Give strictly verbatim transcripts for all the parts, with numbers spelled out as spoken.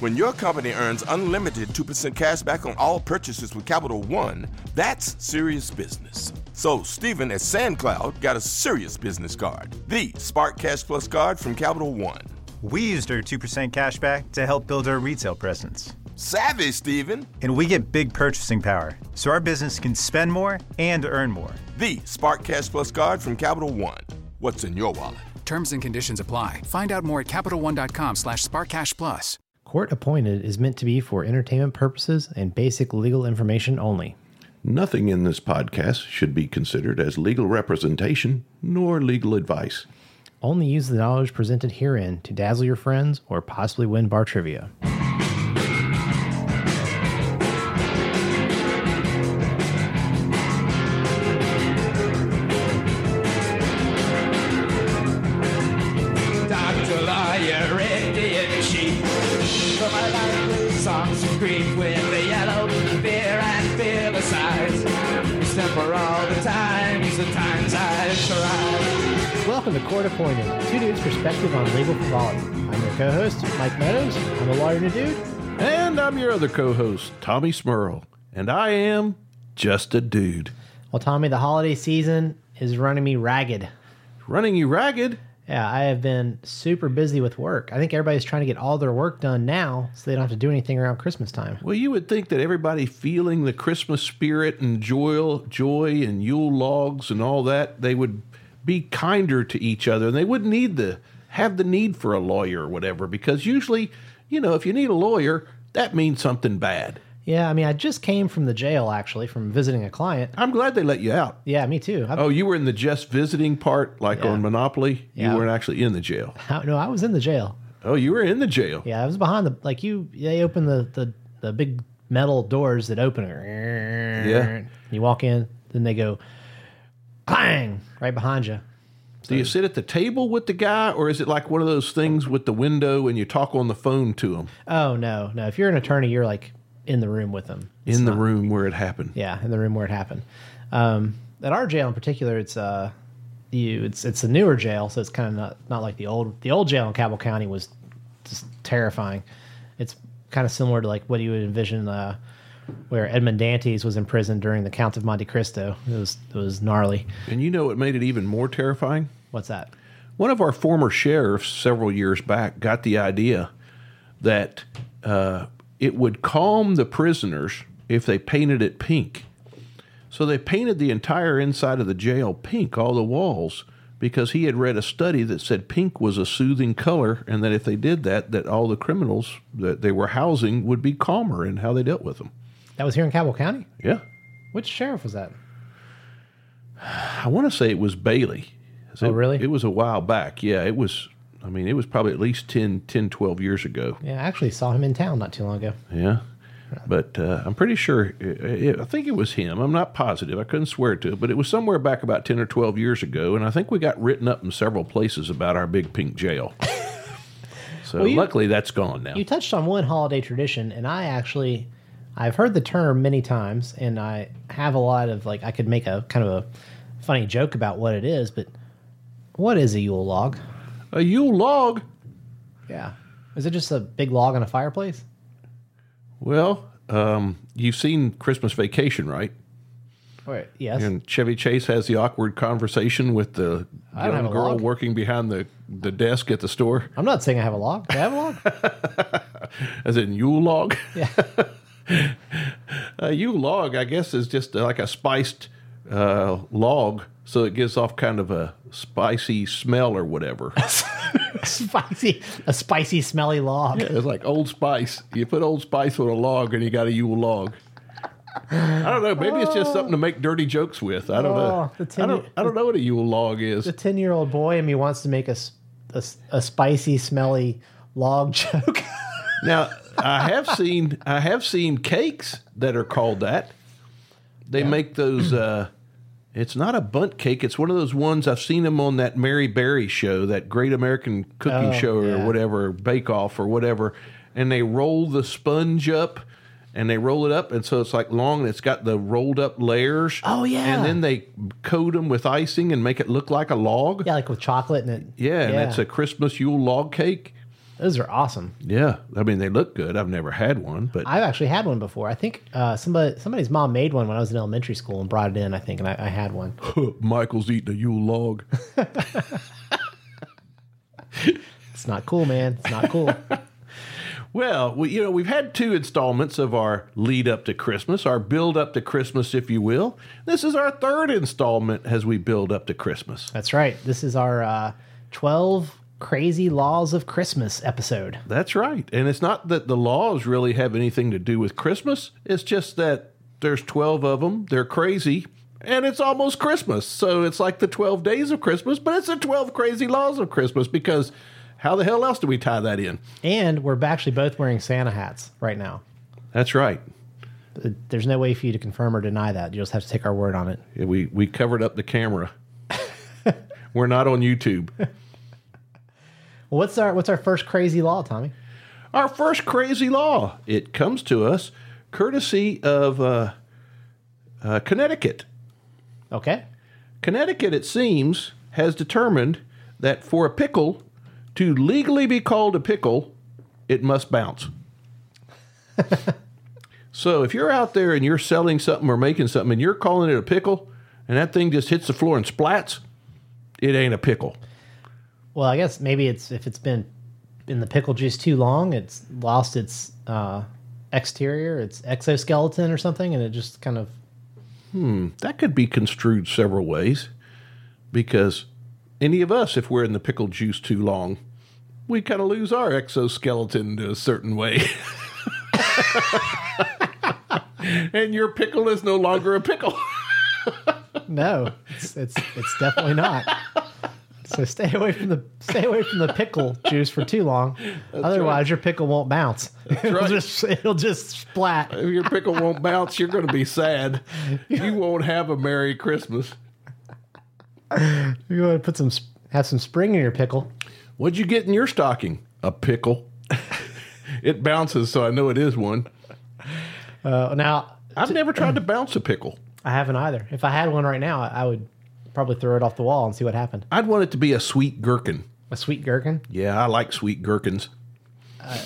When your company earns unlimited two percent cash back on all purchases with Capital One, that's serious business. So Stephen at SandCloud got a serious business card, the Spark Cash Plus card from Capital One. We used our two percent cash back to help build our retail presence. Savvy, Stephen. And we get big purchasing power, so our business can spend more and earn more. The Spark Cash Plus card from Capital One. What's in your wallet? Terms and conditions apply. Find out more at CapitalOne.com slash SparkCashPlus. Court Appointed is meant to be for entertainment purposes and basic legal information only. Nothing in this podcast should be considered as legal representation nor legal advice. Only use the knowledge presented herein to dazzle your friends or possibly win bar trivia. For all the times, the times I've tried. Welcome to Court Appointed, two dudes' perspective on legal frivolity. I'm your co-host, Mike Meadows. I'm a lawyer and a dude. And I'm your other co-host, Tommy Smurl. And I am just a dude. Well, Tommy, the holiday season is running me ragged. Running you ragged? Yeah, I have been super busy with work. I think everybody's trying to get all their work done now so they don't have to do anything around Christmas time. Well, you would think that everybody feeling the Christmas spirit and joy, joy and Yule logs and all that, they would be kinder to each other and they wouldn't need the have the need for a lawyer or whatever, because usually, you know, if you need a lawyer, that means something bad. Yeah, I mean, I just came from the jail, actually, from visiting a client. I'm glad they let you out. Yeah, me too. I've, oh, you were in the just visiting part, like yeah. on Monopoly? Yeah. You weren't actually in the jail. How, no, I was in the jail. Oh, you were in the jail? Yeah, I was behind the, like you, they open the, the, the big metal doors that open. Yeah. You walk in, then they go, clang, right behind you. Do you sit at the table with the guy, or is it like one of those things with the window and you talk on the phone to him? Oh, no, no. If you're an attorney, you're like in the room with them. It's in the not, room where it happened. Yeah, in the room where it happened. Um, at our jail in particular, it's uh, you. It's it's a newer jail, so it's kind of not, not like the old the old jail in Cabell County was just terrifying. It's kind of similar to like what you would envision uh, where Edmond Dantes was imprisoned during the Count of Monte Cristo. It was it was gnarly. And you know what made it even more terrifying? What's that? One of our former sheriffs several years back got the idea that uh, it would calm the prisoners if they painted it pink. So they painted the entire inside of the jail pink, all the walls, because he had read a study that said pink was a soothing color, and that if they did that, that all the criminals that they were housing would be calmer in how they dealt with them. That was here in Cabell County? Yeah. Which sheriff was that? I want to say it was Bailey. Oh, it, really? It was a while back. Yeah, it was... I mean, it was probably at least ten, ten, twelve years ago. Yeah, I actually saw him in town not too long ago. Yeah, but uh, I'm pretty sure, it, it, I think it was him. I'm not positive. I couldn't swear to it, but it was somewhere back about ten or twelve years ago, and I think we got written up in several places about our big pink jail. So well, you, luckily that's gone now. You touched on one holiday tradition, and I actually, I've heard the term many times, and I have a lot of, like, I could make a kind of a funny joke about what it is, but what is a Yule log? A Yule log? Yeah. Is it just a big log on a fireplace? Well, um, you've seen Christmas Vacation, right? Right. Yes. And Chevy Chase has the awkward conversation with the young girl log. working behind the, the desk at the store. I'm not saying I have a log. Do I have a log? As in Yule log? Yeah. A Yule log, I guess, is just like a spiced uh, log, so it gives off kind of a spicy smell or whatever. spicy, a spicy, smelly log. Yeah, it's like Old Spice. You put Old Spice on a log, and you got a Yule log. I don't know. Maybe oh. it's just something to make dirty jokes with. I don't oh, know. I don't. I don't know what a Yule log is. The ten-year-old boy in me wants to make a, a, a spicy, smelly log joke. Now, I have seen. I have seen cakes that are called that. They yeah. make those. Uh, it's not a bundt cake. It's one of those ones I've seen them on that Mary Berry show, that Great American Cooking oh, Show or yeah. whatever, Bake Off or whatever, and they roll the sponge up. And they roll it up, and so it's like long, and it's got the rolled up layers. Oh, yeah. And then they coat them with icing and make it look like a log. Yeah, like with chocolate and it. Yeah, and yeah. it's a Christmas Yule log cake. Those are awesome. Yeah, I mean they look good. I've never had one, but I've actually had one before. I think uh, somebody somebody's mom made one when I was in elementary school and brought it in. I think, and I, I had one. Michael's eating a Yule log. It's not cool, man. It's not cool. Well, we, you know, we've had two installments of our lead up to Christmas, our build up to Christmas, if you will. This is our third installment as we build up to Christmas. That's right. This is our uh, twelve Crazy Laws of Christmas episode. That's right. And it's not that the laws really have anything to do with Christmas. It's just that there's twelve of them. They're crazy. And it's almost Christmas. So it's like the twelve days of Christmas, but it's the twelve crazy laws of Christmas because how the hell else do we tie that in? And we're actually both wearing Santa hats right now. That's right. There's no way for you to confirm or deny that. You just have to take our word on it. Yeah, we, we covered up the camera. We're not on YouTube. Well, what's our what's our first crazy law, Tommy? Our first crazy law. It comes to us courtesy of uh, uh, Connecticut. Okay. Connecticut, it seems, has determined that for a pickle to legally be called a pickle, it must bounce. So if you're out there and you're selling something or making something and you're calling it a pickle and that thing just hits the floor and splats, it ain't a pickle. Well, I guess maybe it's if it's been in the pickle juice too long, it's lost its uh, exterior, its exoskeleton or something, and it just kind of... Hmm, that could be construed several ways. Because any of us, if we're in the pickle juice too long, we kind of lose our exoskeleton in a certain way. And your pickle is no longer a pickle. No, it's, it's it's definitely not. So stay away from the stay away from the pickle juice for too long. That's Otherwise, right. Your pickle won't bounce. It'll right. just it'll just splat. If your pickle won't bounce, you're going to be sad. You won't have a Merry Christmas. You want to put some have some spring in your pickle. What'd you get in your stocking? A pickle. It bounces, so I know it is one. Uh, now I've t- never tried to bounce a pickle. I haven't either. If I had one right now, I would probably throw it off the wall and see what happened. I'd want it to be a sweet gherkin. A sweet gherkin? Yeah, I like sweet gherkins. Uh,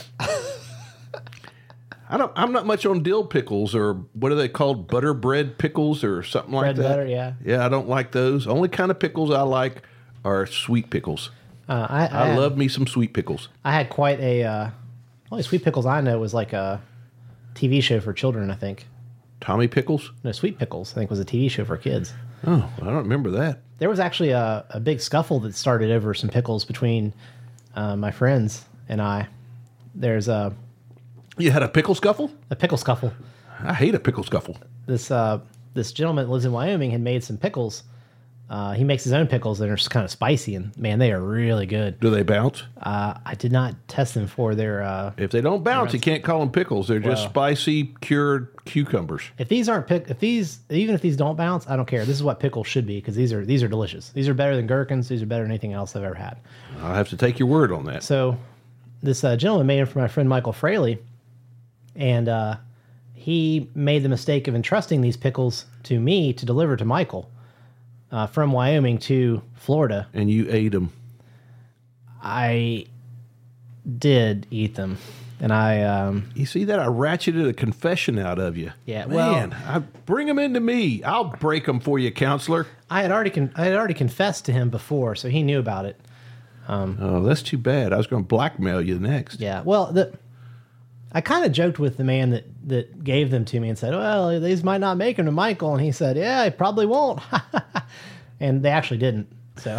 I don't. I'm not much on dill pickles or what are they called? Butter bread pickles or something like bread that. Butter, yeah. Yeah, I don't like those. Only kind of pickles I like are sweet pickles. Uh, I, I, I had, love me some sweet pickles. I had quite a. Uh, only sweet pickles I know was like a T V show for children. I think. Tommy Pickles? No, Sweet Pickles. I think was a T V show for kids. Oh, I don't remember that. There was actually a, a big scuffle that started over some pickles between uh, my friends and I. There's a you had a pickle scuffle? A pickle scuffle. I hate a pickle scuffle. This uh, this gentleman that lives in Wyoming had made some pickles. Uh, he makes his own pickles that are kind of spicy, and man, they are really good. Do they bounce? Uh, I did not test them for their. Uh, if they don't bounce, you can't call them pickles. They're just well, spicy cured cucumbers. If these aren't pick, if these even if these don't bounce, I don't care. This is what pickles should be because these are these are delicious. These are better than gherkins. These are better than anything else I've ever had. I'll have to take your word on that. So, this uh, gentleman made them for my friend Michael Fraley, and uh, he made the mistake of entrusting these pickles to me to deliver to Michael. Uh, from Wyoming to Florida. And you ate them. I did eat them. And I... Um, you see that? I ratcheted a confession out of you. Yeah, Man, well... I, bring them into me. I'll break them for you, counselor. I had already con- I had already confessed to him before, so he knew about it. Um, oh, that's too bad. I was going to blackmail you next. Yeah, well, the, I kind of joked with the man that, that gave them to me and said, well, these might not make them to Michael. And he said, yeah, I probably won't. And they actually didn't. So,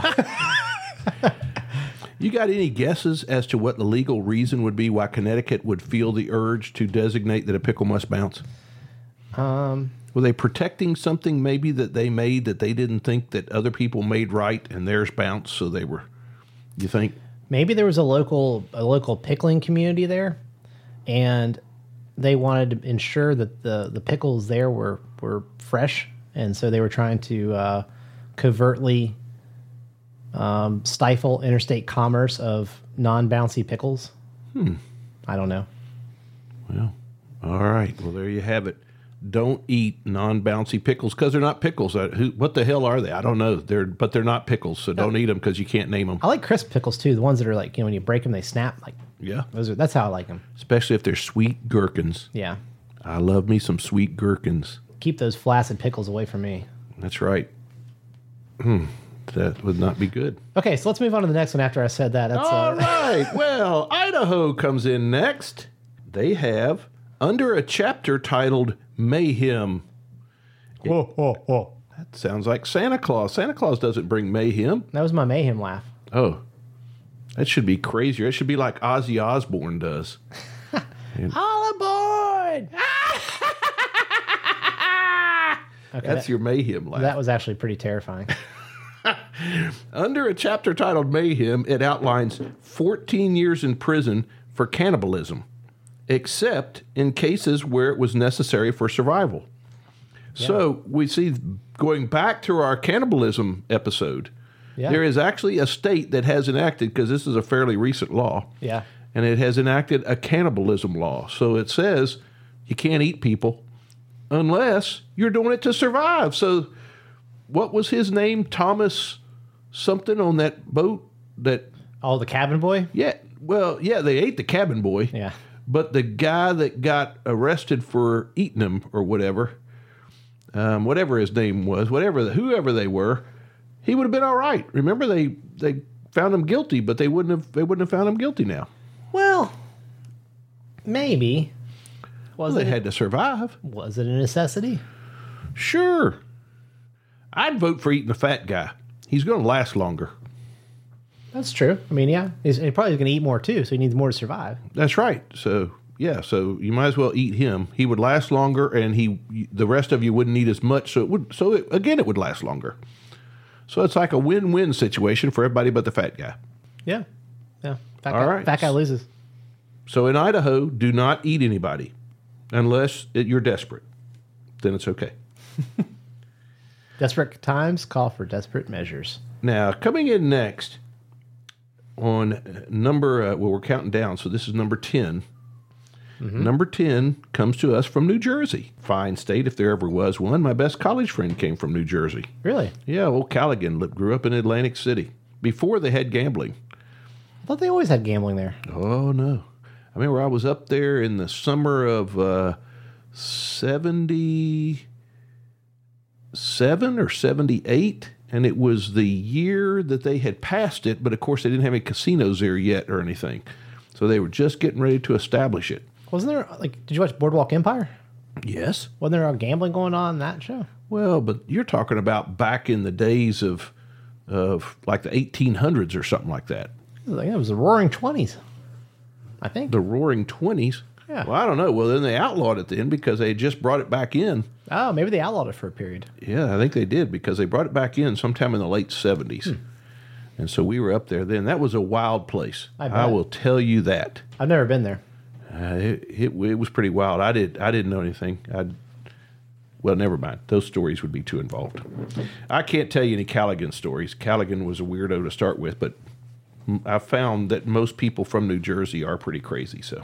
you got any guesses as to what the legal reason would be why Connecticut would feel the urge to designate that a pickle must bounce? Um, Were they protecting something maybe that they made that they didn't think that other people made right and theirs bounced? So they were, you think? Maybe there was a local a local pickling community there, and they wanted to ensure that the, the pickles there were, were fresh, and so they were trying to uh, covertly um, stifle interstate commerce of non-bouncy pickles. Hmm. I don't know. Well, all right. Well, there you have it. Don't eat non-bouncy pickles because they're not pickles. Uh, who, what the hell are they? I don't know. They're but they're not pickles, so don't eat them because you can't name them. I like crisp pickles too. The ones that are like, you know, when you break them, they snap like Yeah. Those are, that's how I like them. Especially if they're sweet gherkins. Yeah. I love me some sweet gherkins. Keep those flaccid pickles away from me. That's right. Hmm. That would not be good. Okay, so let's move on to the next one after I said that. That's, All uh, right. Well, Idaho comes in next. They have under a chapter titled Mayhem. Whoa, whoa, whoa. That sounds like Santa Claus. Santa Claus doesn't bring mayhem. That was my mayhem laugh. Oh, that should be crazier. It should be like Ozzy Osbourne does. All aboard! Okay, That's that, your mayhem laugh. that was actually pretty terrifying. Under a chapter titled Mayhem, it outlines fourteen years in prison for cannibalism, except in cases where it was necessary for survival. Yeah. So we see, going back to our cannibalism episode, yeah. there is actually a state that has enacted, because this is a fairly recent law, yeah, and it has enacted a cannibalism law. So it says you can't eat people unless you're doing it to survive. So what was his name? Thomas something on that boat? That Oh, the cabin boy? Yeah. Well, yeah, they ate the cabin boy. Yeah. But the guy that got arrested for eating him or whatever, um, whatever his name was, whatever, whoever they were, he would have been all right. Remember, they they found him guilty, but they wouldn't have they wouldn't have found him guilty now. Well, maybe. Was well, it they a, had to survive. Was it a necessity? Sure. I'd vote for eating the fat guy. He's going to last longer. That's true. I mean, yeah, he's, he's probably going to eat more too, so he needs more to survive. That's right. So, yeah, so you might as well eat him. He would last longer, and he the rest of you wouldn't eat as much. So it would. So it, again, it would last longer. So it's like a win-win situation for everybody but the fat guy. Yeah, yeah. Fat All guy, right. Fat guy loses. So in Idaho, do not eat anybody unless it, you're desperate. Then it's okay. Desperate times call for desperate measures. Now, coming in next on number, uh, well, we're counting down, so this is number ten. Mm-hmm. Number ten comes to us from New Jersey. Fine state if there ever was one. My best college friend came from New Jersey. Really? Yeah, old Callaghan lived, grew up in Atlantic City before they had gambling. I thought they always had gambling there. Oh, no. I remember I was up there in the summer of uh, seventy-seven or seventy-eight, and it was the year that they had passed it, but of course they didn't have any casinos there yet or anything. So they were just getting ready to establish it. Wasn't there, like, did you watch Boardwalk Empire? Yes. Wasn't there a gambling going on in that show? Well, but you're talking about back in the days of, of like the eighteen hundreds or something like that. It was, like, it was the Roaring Twenties, I think. The Roaring Twenties? Yeah. Well, I don't know. Well, then they outlawed it then because they just brought it back in. Oh, maybe they outlawed it for a period. Yeah, I think they did because they brought it back in sometime in the late seventies. Hmm. And so we were up there then. That was a wild place. I bet. I will tell you that. I've never been there. Uh, it, it it was pretty wild. I did I didn't know anything. I well, never mind. Those stories would be too involved. I can't tell you any Callaghan stories. Callaghan was a weirdo to start with, but I found that most people from New Jersey are pretty crazy. So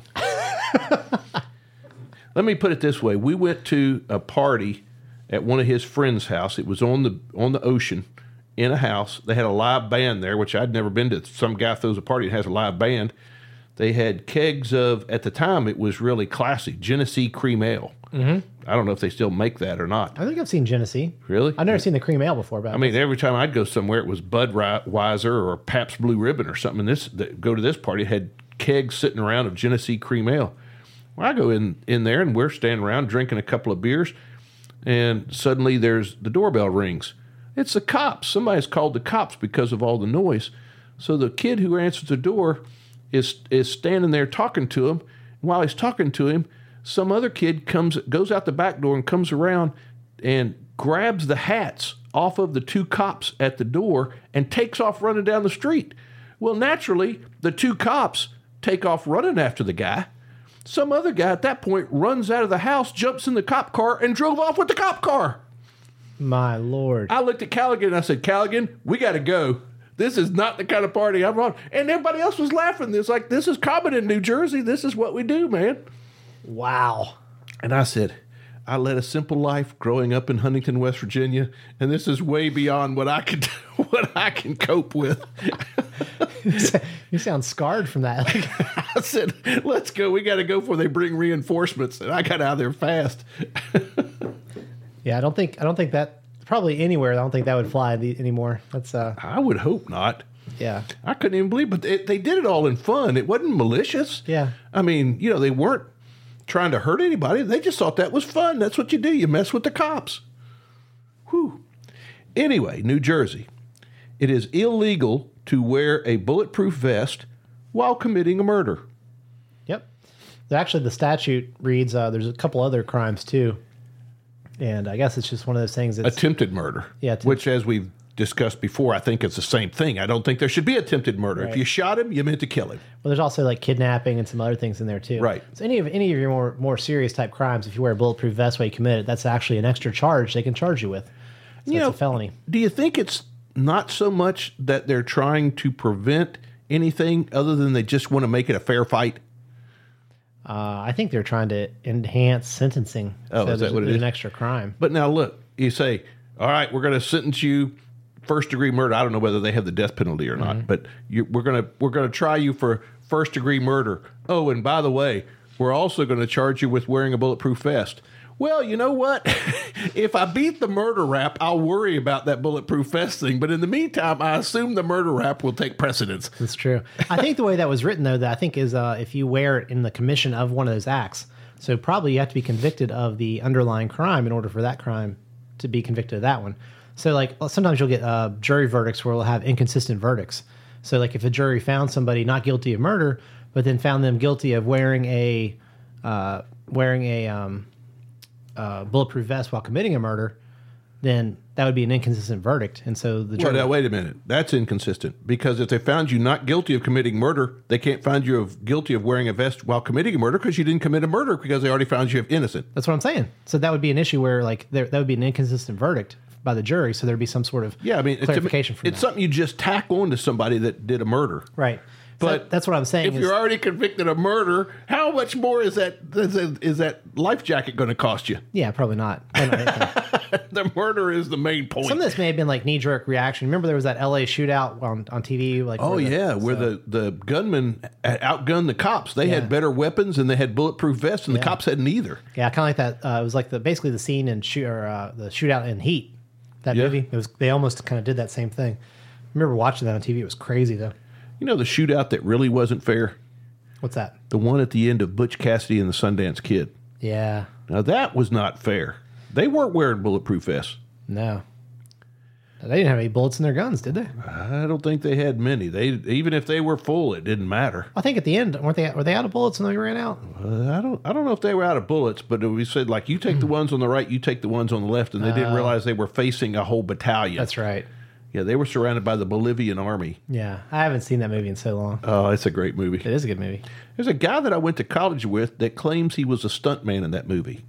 let me put it this way: we went to a party at one of his friends' house. It was on the on the ocean in a house. They had a live band there, which I'd never been to. Some guy throws a party and has a live band. They had kegs of, at the time, it was really classy, Genesee Cream Ale. Mm-hmm. I don't know if they still make that or not. I think I've seen Genesee. Really? I've never seen the cream ale before. But I mean, every time I'd go somewhere, it was Budweiser or Pabst Blue Ribbon or something. And this, go to this party, it had kegs sitting around of Genesee Cream Ale. Well, I go in, in there, and we're standing around drinking a couple of beers, and suddenly there's the doorbell rings. It's the cops. Somebody's called the cops because of all the noise. So the kid who answers the door is is standing there talking to him. While he's talking to him, some other kid comes goes out the back door and comes around and grabs the hats off of the two cops at the door and takes off running down the street. Well, naturally, the two cops take off running after the guy. Some other guy at that point runs out of the house, jumps in the cop car, and drove off with the cop car. My Lord. I looked at Callaghan and I said, Callaghan, we got to go. This is not the kind of party I'm on. And everybody else was laughing. It's like, this is common in New Jersey. This is what we do, man. Wow. And I said, I led a simple life growing up in Huntington, West Virginia, and this is way beyond what I could, what I can cope with. You sound scarred from that. Like, I said, let's go. We got to go before they bring reinforcements. And I got out of there fast. yeah, I don't think I don't think that probably anywhere. I don't think that would fly the, anymore. That's uh, I would hope not. yeah, I couldn't even believe, but they, they did it all in fun. It wasn't malicious. Yeah. I mean, you know, they weren't trying to hurt anybody. They just thought that was fun. That's what you do. You mess with the cops. Whew. Anyway, New Jersey. It is illegal to wear a bulletproof vest while committing a murder. yep. Actually, the statute reads uh, there's a couple other crimes too, and I guess it's just one of those things. That's, Attempted murder. Yeah, attempt- Which, as we've discussed before, I think it's the same thing. I don't think there should be attempted murder. Right. If you shot him, you meant to kill him. Well, there's also like kidnapping and some other things in there too. Right. So any of any of your more more serious type crimes, if you wear a bulletproof vest while you commit it, that's actually an extra charge they can charge you with. So You it's know, a felony. Do you think it's not so much that they're trying to prevent anything other than they just want to make it a fair fight? Uh, I think they're trying to enhance sentencing. Oh, so is that there's- what it there's is? An extra crime. But now look, you say, all right, we're going to sentence you first degree murder. I don't know whether they have the death penalty or not, but you, we're going to we're going to try you for first degree murder. Oh, and by the way, we're also going to charge you with wearing a bulletproof vest. Well, you know what? If I beat the murder rap, I'll worry about that bulletproof vest thing. But in the meantime, I assume the murder rap will take precedence. That's true. I think the way that was written, though, that I think is uh, if you wear it in the commission of one of those acts. So probably you have to be convicted of the underlying crime in order for that crime to be convicted of that one. So like sometimes you'll get uh, jury verdicts where we'll have inconsistent verdicts. So like if a jury found somebody not guilty of murder, but then found them guilty of wearing a uh, wearing a um, uh, bulletproof vest while committing a murder, then that would be an inconsistent verdict. And so the jury. Well, now, wait a minute. That's inconsistent because if they found you not guilty of committing murder, they can't find you of guilty of wearing a vest while committing a murder because you didn't commit a murder because they already found you innocent. That's what I'm saying. So that would be an issue where like there, that would be an inconsistent verdict by the jury. So there'd be some sort of Yeah, I mean, clarification it's, from it's that. something you just tack on to somebody that did a murder. Right. But So that's what I'm saying. If is- you're already convicted of murder, how much more is that is that, is that life jacket going to cost you? yeah, probably not. Probably not. The murder is the main point. Some of this may have been like knee jerk reaction. Remember there was that L A shootout on, on T V? Like Oh where the- yeah, where so- the, the gunmen outgunned the cops. They Yeah. had better weapons and they had bulletproof vests, and the Yeah. cops had neither. yeah, kind of like that. Uh, it was like the basically the scene in shoot or uh, the shootout in Heat. That Yeah. movie. It was they almost kind of did that same thing. I remember watching that on T V. It was crazy though. You know the shootout that really wasn't fair? What's that? The one at the end of Butch Cassidy and the Sundance Kid. Yeah. Now that was not fair. They weren't wearing bulletproof vests. No. They didn't have any bullets in their guns, did they? I don't think they had many. They even if they were full, it didn't matter. I think at the end, weren't they? Were they out of bullets when they ran out? Uh, I don't. I don't know if they were out of bullets, but we said like you take the ones on the right, you take the ones on the left, and they didn't realize they were facing a whole battalion. That's right. Yeah, they were surrounded by the Bolivian army. Yeah, I haven't seen that movie in so long. Oh, it's a great movie. It is a good movie. There's a guy that I went to college with that claims he was a stuntman in that movie.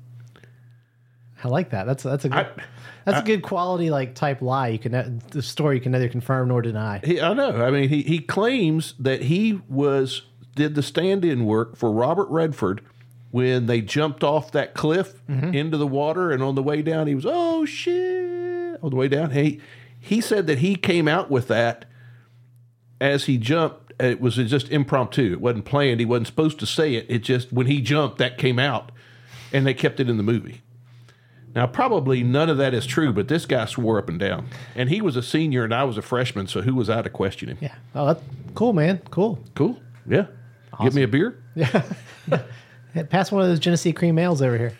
I like that. That's that's a good, I- that's a good quality like type lie. You can ne- the story you can neither confirm nor deny. He, I know. I mean, he, he claims that he was did the stand-in work for Robert Redford when they jumped off that cliff into the water, and on the way down, he was oh shit on the way down. He he said that he came out with that as he jumped. It was just impromptu. It wasn't planned. He wasn't supposed to say it. It just when he jumped, that came out, and they kept it in the movie. Now, probably none of that is true, but this guy swore up and down. And he was a senior and I was a freshman, so who was I to question him? Yeah. Oh, that's cool, man. Cool. Cool. Yeah. Give me a beer? Yeah. Hey, pass one of those Genesee cream ales over here.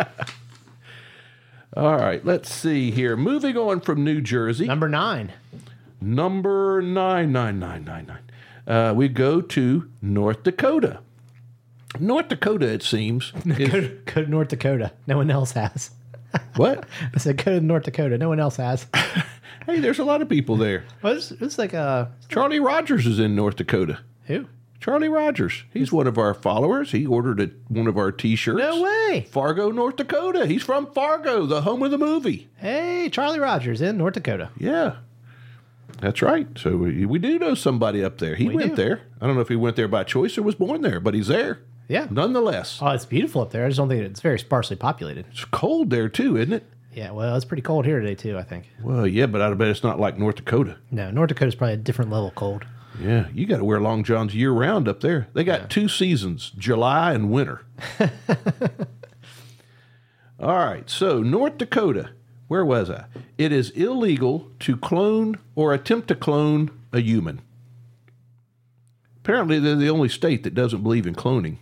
All right, let's see here. Moving on from New Jersey, Number nine. number nine, nine, nine, nine, nine. Uh, we go to North Dakota. North Dakota, it seems, Go is, to, go to North Dakota. No one else has. what? I said go to North Dakota. No one else has. Hey, there's a lot of people there. Well, it's, it's like a Charlie Rogers is in North Dakota. who? Charlie Rogers. He's one of our followers. He ordered a, one of our T-shirts. No way. Fargo, North Dakota. He's from Fargo, the home of the movie. Hey, Charlie Rogers in North Dakota. Yeah. That's right. So we, we do know somebody up there. He We went do. there. I don't know if he went there by choice or was born there, but he's there. Yeah. Nonetheless. Oh, it's beautiful up there. I just don't think it's very sparsely populated. It's cold there too, isn't it? Yeah, well, it's pretty cold here today too, I think. Well, yeah, but I bet it's not like North Dakota. No, North Dakota's probably a different level cold. Yeah, you got to wear long johns year round up there. They got yeah. two seasons, July and winter. All right, so North Dakota, where was I? It is illegal to clone or attempt to clone a human. Apparently, they're the only state that doesn't believe in cloning.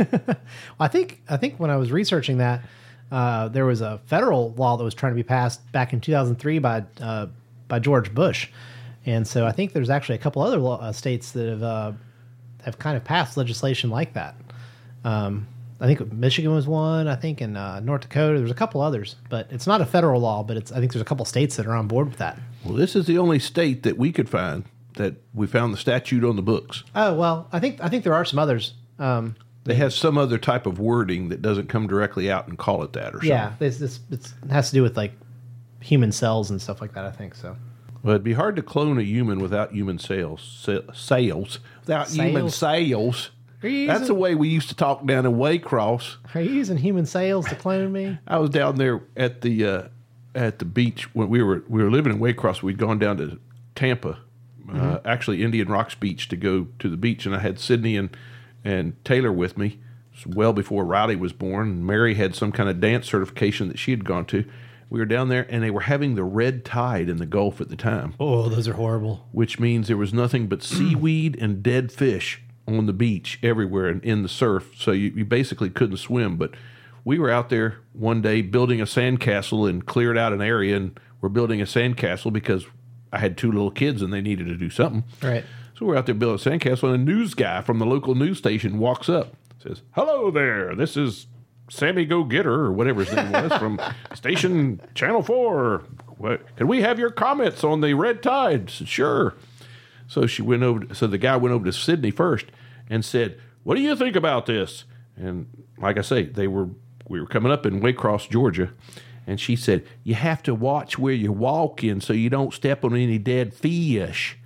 I think I think when I was researching that, uh, there was a federal law that was trying to be passed back in two thousand three by uh, by George Bush, and so I think there's actually a couple other law, uh, states that have uh, have kind of passed legislation like that. Um, I think Michigan was one. I think in uh, North Dakota there's a couple others, but it's not a federal law. But it's I think there's a couple states that are on board with that. Well, this is the only state that we could find that we found the statute on the books. Oh well, I think I think there are some others. Um, they have some other type of wording that doesn't come directly out and call it that, or something. Yeah, this, this it's, it has to do with like human cells and stuff like that. I think so. Well, it'd be hard to clone a human without human cells. Cells without Sales? human cells. Are you That's using, the way we used to talk down in Waycross. Are you using human cells to clone me? I was down there at the uh, at the beach when we were we were living in Waycross. We'd gone down to Tampa. Uh, mm-hmm. Actually, Indian Rocks Beach to go to the beach, and I had Sydney and and Taylor with me. It was well before Riley was born. Mary had some kind of dance certification that she had gone to. We were down there, and they were having the red tide in the Gulf at the time. Oh, those are horrible. Which means there was nothing but seaweed and dead fish on the beach everywhere and in the surf. So you, you basically couldn't swim. But we were out there one day building a sandcastle and cleared out an area, and we're building a sandcastle because I had two little kids and they needed to do something. Right. So we're out there building a sandcastle, and a news guy from the local news station walks up, says, "Hello there, this is Sammy Go Getter," or whatever his name was, from station Channel four. What, can we have your comments on the red tide? I said, sure. So she went over. To, so the guy went over to Sydney first and said, "What do you think about this?" And like I say, they were we were coming up in Waycross, Georgia. And she said, "You have to watch where you're walking so you don't step on any dead fish."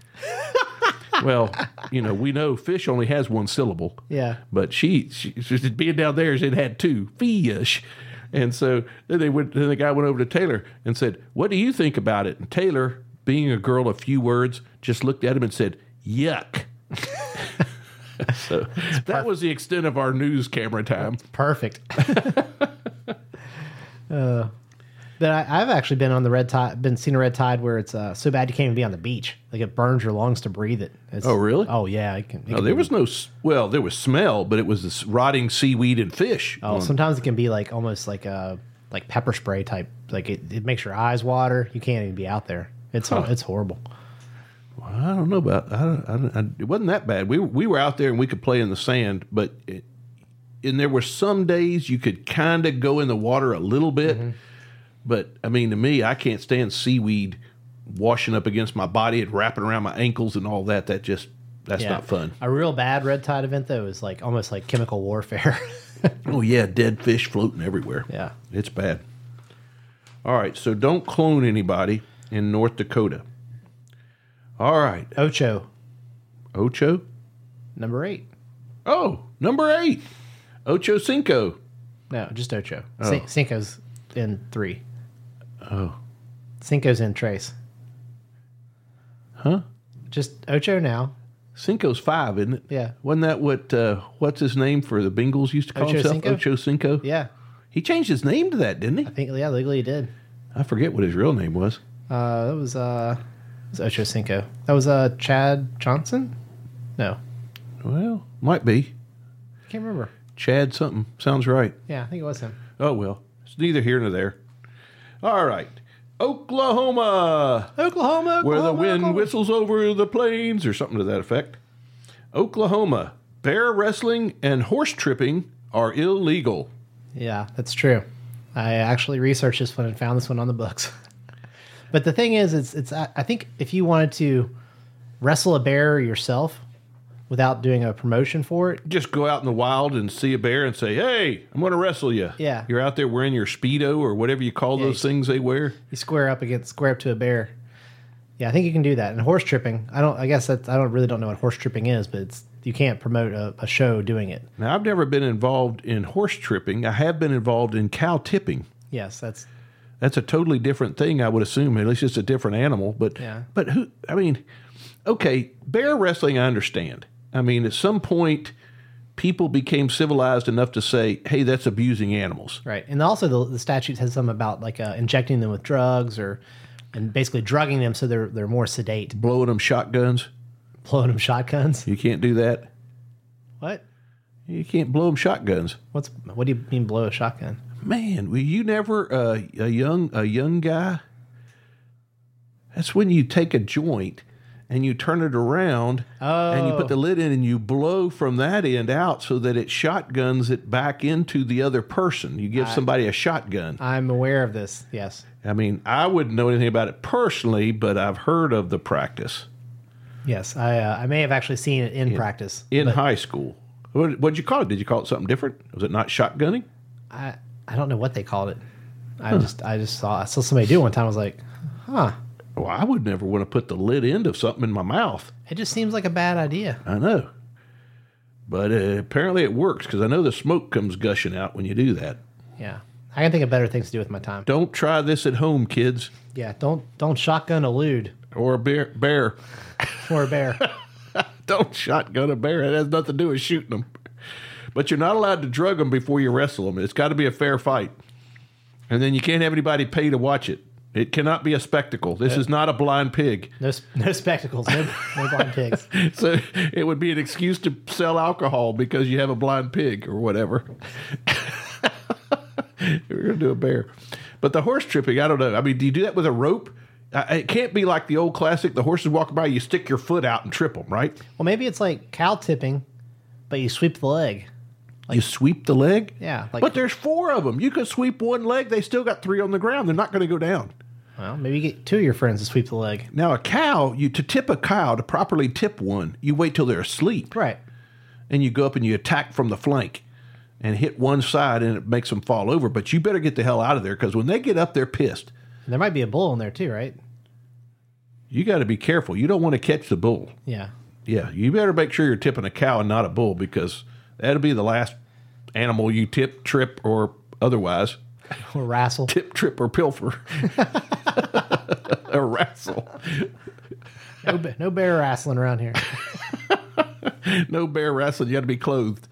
Well, you know, we know fish only has one syllable. Yeah. But she, she, she being down there, it had two, fish. And so then they went. Then the guy went over to Taylor and said, "What do you think about it?" And Taylor, being a girl of few words, just looked at him and said, "Yuck." So that was the extent of our news camera time. Perfect. uh, but I, I've actually been on the red tide, been seen a red tide where it's uh, so bad you can't even be on the beach. Like it burns your lungs to breathe it. It's, oh, really? Oh, yeah. It can, it no, can there be, was no, well, there was smell, but it was this rotting seaweed and fish. Oh, on. Sometimes it can be like almost like a like pepper spray type. Like it, it makes your eyes water. You can't even be out there. It's huh. it's horrible. Well, I don't know about. I don't, I don't, I, it wasn't that bad. We we were out there and we could play in the sand, but it, and there were some days you could kind of go in the water a little bit. Mm-hmm. But I mean, to me, I can't stand seaweed washing up against my body and wrapping around my ankles and all that. That just that's yeah. not fun. A real bad red tide event though is like almost like chemical warfare. Oh yeah, dead fish floating everywhere. Yeah, it's bad. All right, so don't clone anybody in North Dakota. All right. Ocho. Ocho? Number eight. Oh, number eight. Ocho Cinco. No, just Ocho. Oh. C- Cinco's in three. Oh. Cinco's in Trace. Huh? Just Ocho now. Cinco's five, isn't it? Yeah. Wasn't that what, uh, what's his name for the Bengals used to call Ocho himself? Cinco? Ocho Cinco? Yeah. He changed his name to that, didn't he? I think, yeah, legally he did. I forget what his real name was. Uh, that was, uh, it was Ocho Cinco. That was, uh, Chad Johnson? No. Well, might be. I can't remember. Chad something. Sounds right. Yeah, I think it was him. Oh, well. It's neither here nor there. All right. Oklahoma. Oklahoma, Oklahoma. Where the wind Oklahoma. whistles over the plains or something to that effect. Oklahoma. Bear wrestling and horse tripping are illegal. Yeah, that's true. I actually researched this one and found this one on the books. But the thing is, it's it's. I think if you wanted to wrestle a bear yourself without doing a promotion for it, just go out in the wild and see a bear and say, "Hey, I'm going to wrestle you." Yeah, you're out there wearing your Speedo or whatever you call yeah, those you, things they wear. You square up against square up to a bear. Yeah, I think you can do that. And horse tripping, I don't. I guess that I don't really don't know what horse tripping is, but it's you can't promote a, a show doing it. Now, I've never been involved in horse tripping. I have been involved in cow tipping. Yes, that's that's a totally different thing. I would assume at least it's a different animal. But yeah. but who? I mean, okay, bear wrestling, I understand. I mean, at some point, people became civilized enough to say, hey, that's abusing animals. Right. And also the, the statute says something about like uh, injecting them with drugs or and basically drugging them so they're they're more sedate. Blowing them shotguns. Blowing them shotguns. You can't do that. What? You can't blow them shotguns. What's what do you mean blow a shotgun? Man, were you never uh, a young a young guy? That's when you take a joint and you turn it around Oh. and you put the lid in and you blow from that end out so that it shotguns it back into the other person. You give somebody a shotgun. I'm aware of this. Yes. I mean, I wouldn't know anything about it personally, but I've heard of the practice Yes. I uh, I may have actually seen it in practice. in but high school. What did you call it? Did you call it something different? Was it not shotgunning? I I don't know what they called it. I just I just saw I saw somebody do it one time. I was like, huh. Well, I would never want to put the lid end of something in my mouth. It just seems like a bad idea. I know. But uh, apparently it works because I know the smoke comes gushing out when you do that. Yeah. I can think of better things to do with my time. Don't try this at home, kids. Yeah, don't don't shotgun a lewd Or a bear. bear. or a bear. Don't shotgun a bear. It has nothing to do with shooting them. But you're not allowed to drug them before you wrestle them. It's got to be a fair fight. And then you can't have anybody pay to watch it. It cannot be a spectacle. This is not a blind pig. No no spectacles, no, no blind pigs. So it would be an excuse to sell alcohol because you have a blind pig or whatever. We're going to do a bear. But the horse tripping, I don't know. I mean, do you do that with a rope? Uh, it can't be like the old classic, the horses walk by, you stick your foot out and trip them, right? Well, maybe it's like cow tipping, but you sweep the leg. you sweep the leg? Yeah, like- but there's four of them. You could sweep one leg. They still got three on the ground. They're not going to go down. Well, maybe you get two of your friends to sweep the leg. Now, a cow, you to tip a cow, to properly tip one, you wait till they're asleep. Right. And you go up and you attack from the flank and hit one side and it makes them fall over. But you better get the hell out of there because when they get up, they're pissed. And there might be a bull in there too, right? You got to be careful. You don't want to catch the bull. Yeah. Yeah, you better make sure you're tipping a cow and not a bull because that'll be the last animal you tip, trip, or otherwise. Or wrestle. Tip, trip, or pilfer. Or wrestle. No, ba- no bear wrestling around here. No bear wrestling. You got to be clothed.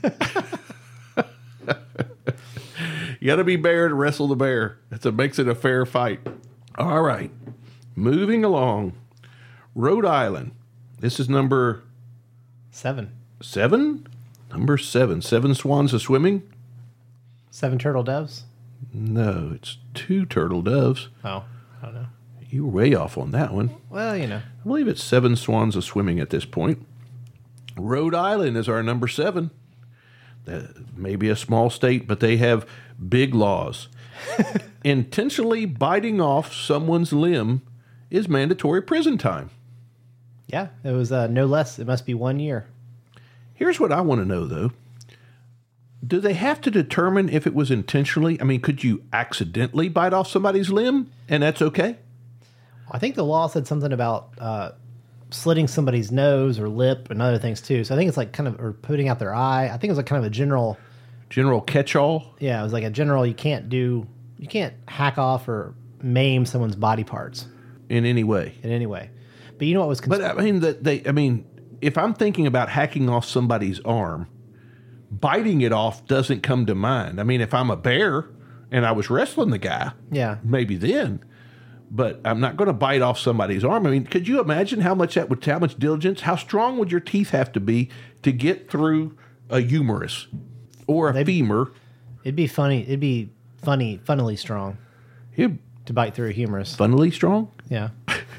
You got to be bear to wrestle the bear. That's what makes it a fair fight. All right. Moving along. Rhode Island. This is number Seven. seven? Number seven. Seven swans a swimming? Seven turtle doves? No, it's two turtle doves. Oh, I don't know. You were way off on that one. Well, you know. I believe it's seven swans a swimming at this point. Rhode Island is our number seven. That may be a small state, but they have big laws. Intentionally biting off someone's limb is mandatory prison time. Yeah, it was uh, no less. It must be one year. Here's what I want to know, though. Do they have to determine if it was intentionally? I mean, could you accidentally bite off somebody's limb and that's okay? I think the law said something about uh, slitting somebody's nose or lip and other things too. So I think it's like kind of, or putting out their eye. I think it was like kind of a general. General catch-all? Yeah, it was like a general, you can't do, you can't hack off or maim someone's body parts In any way. in any way. But you know what was... Cons- But I mean, that they. I mean, if I'm thinking about hacking off somebody's arm, biting it off doesn't come to mind. I mean, if I'm a bear and I was wrestling the guy, Yeah. maybe then. But I'm not going to bite off somebody's arm. I mean, could you imagine how much that would, how much diligence, how strong would your teeth have to be to get through a humerus or a They'd- femur? It'd be funny. It'd be funny, funnily strong It, to bite through a humerus. funnily strong? Yeah.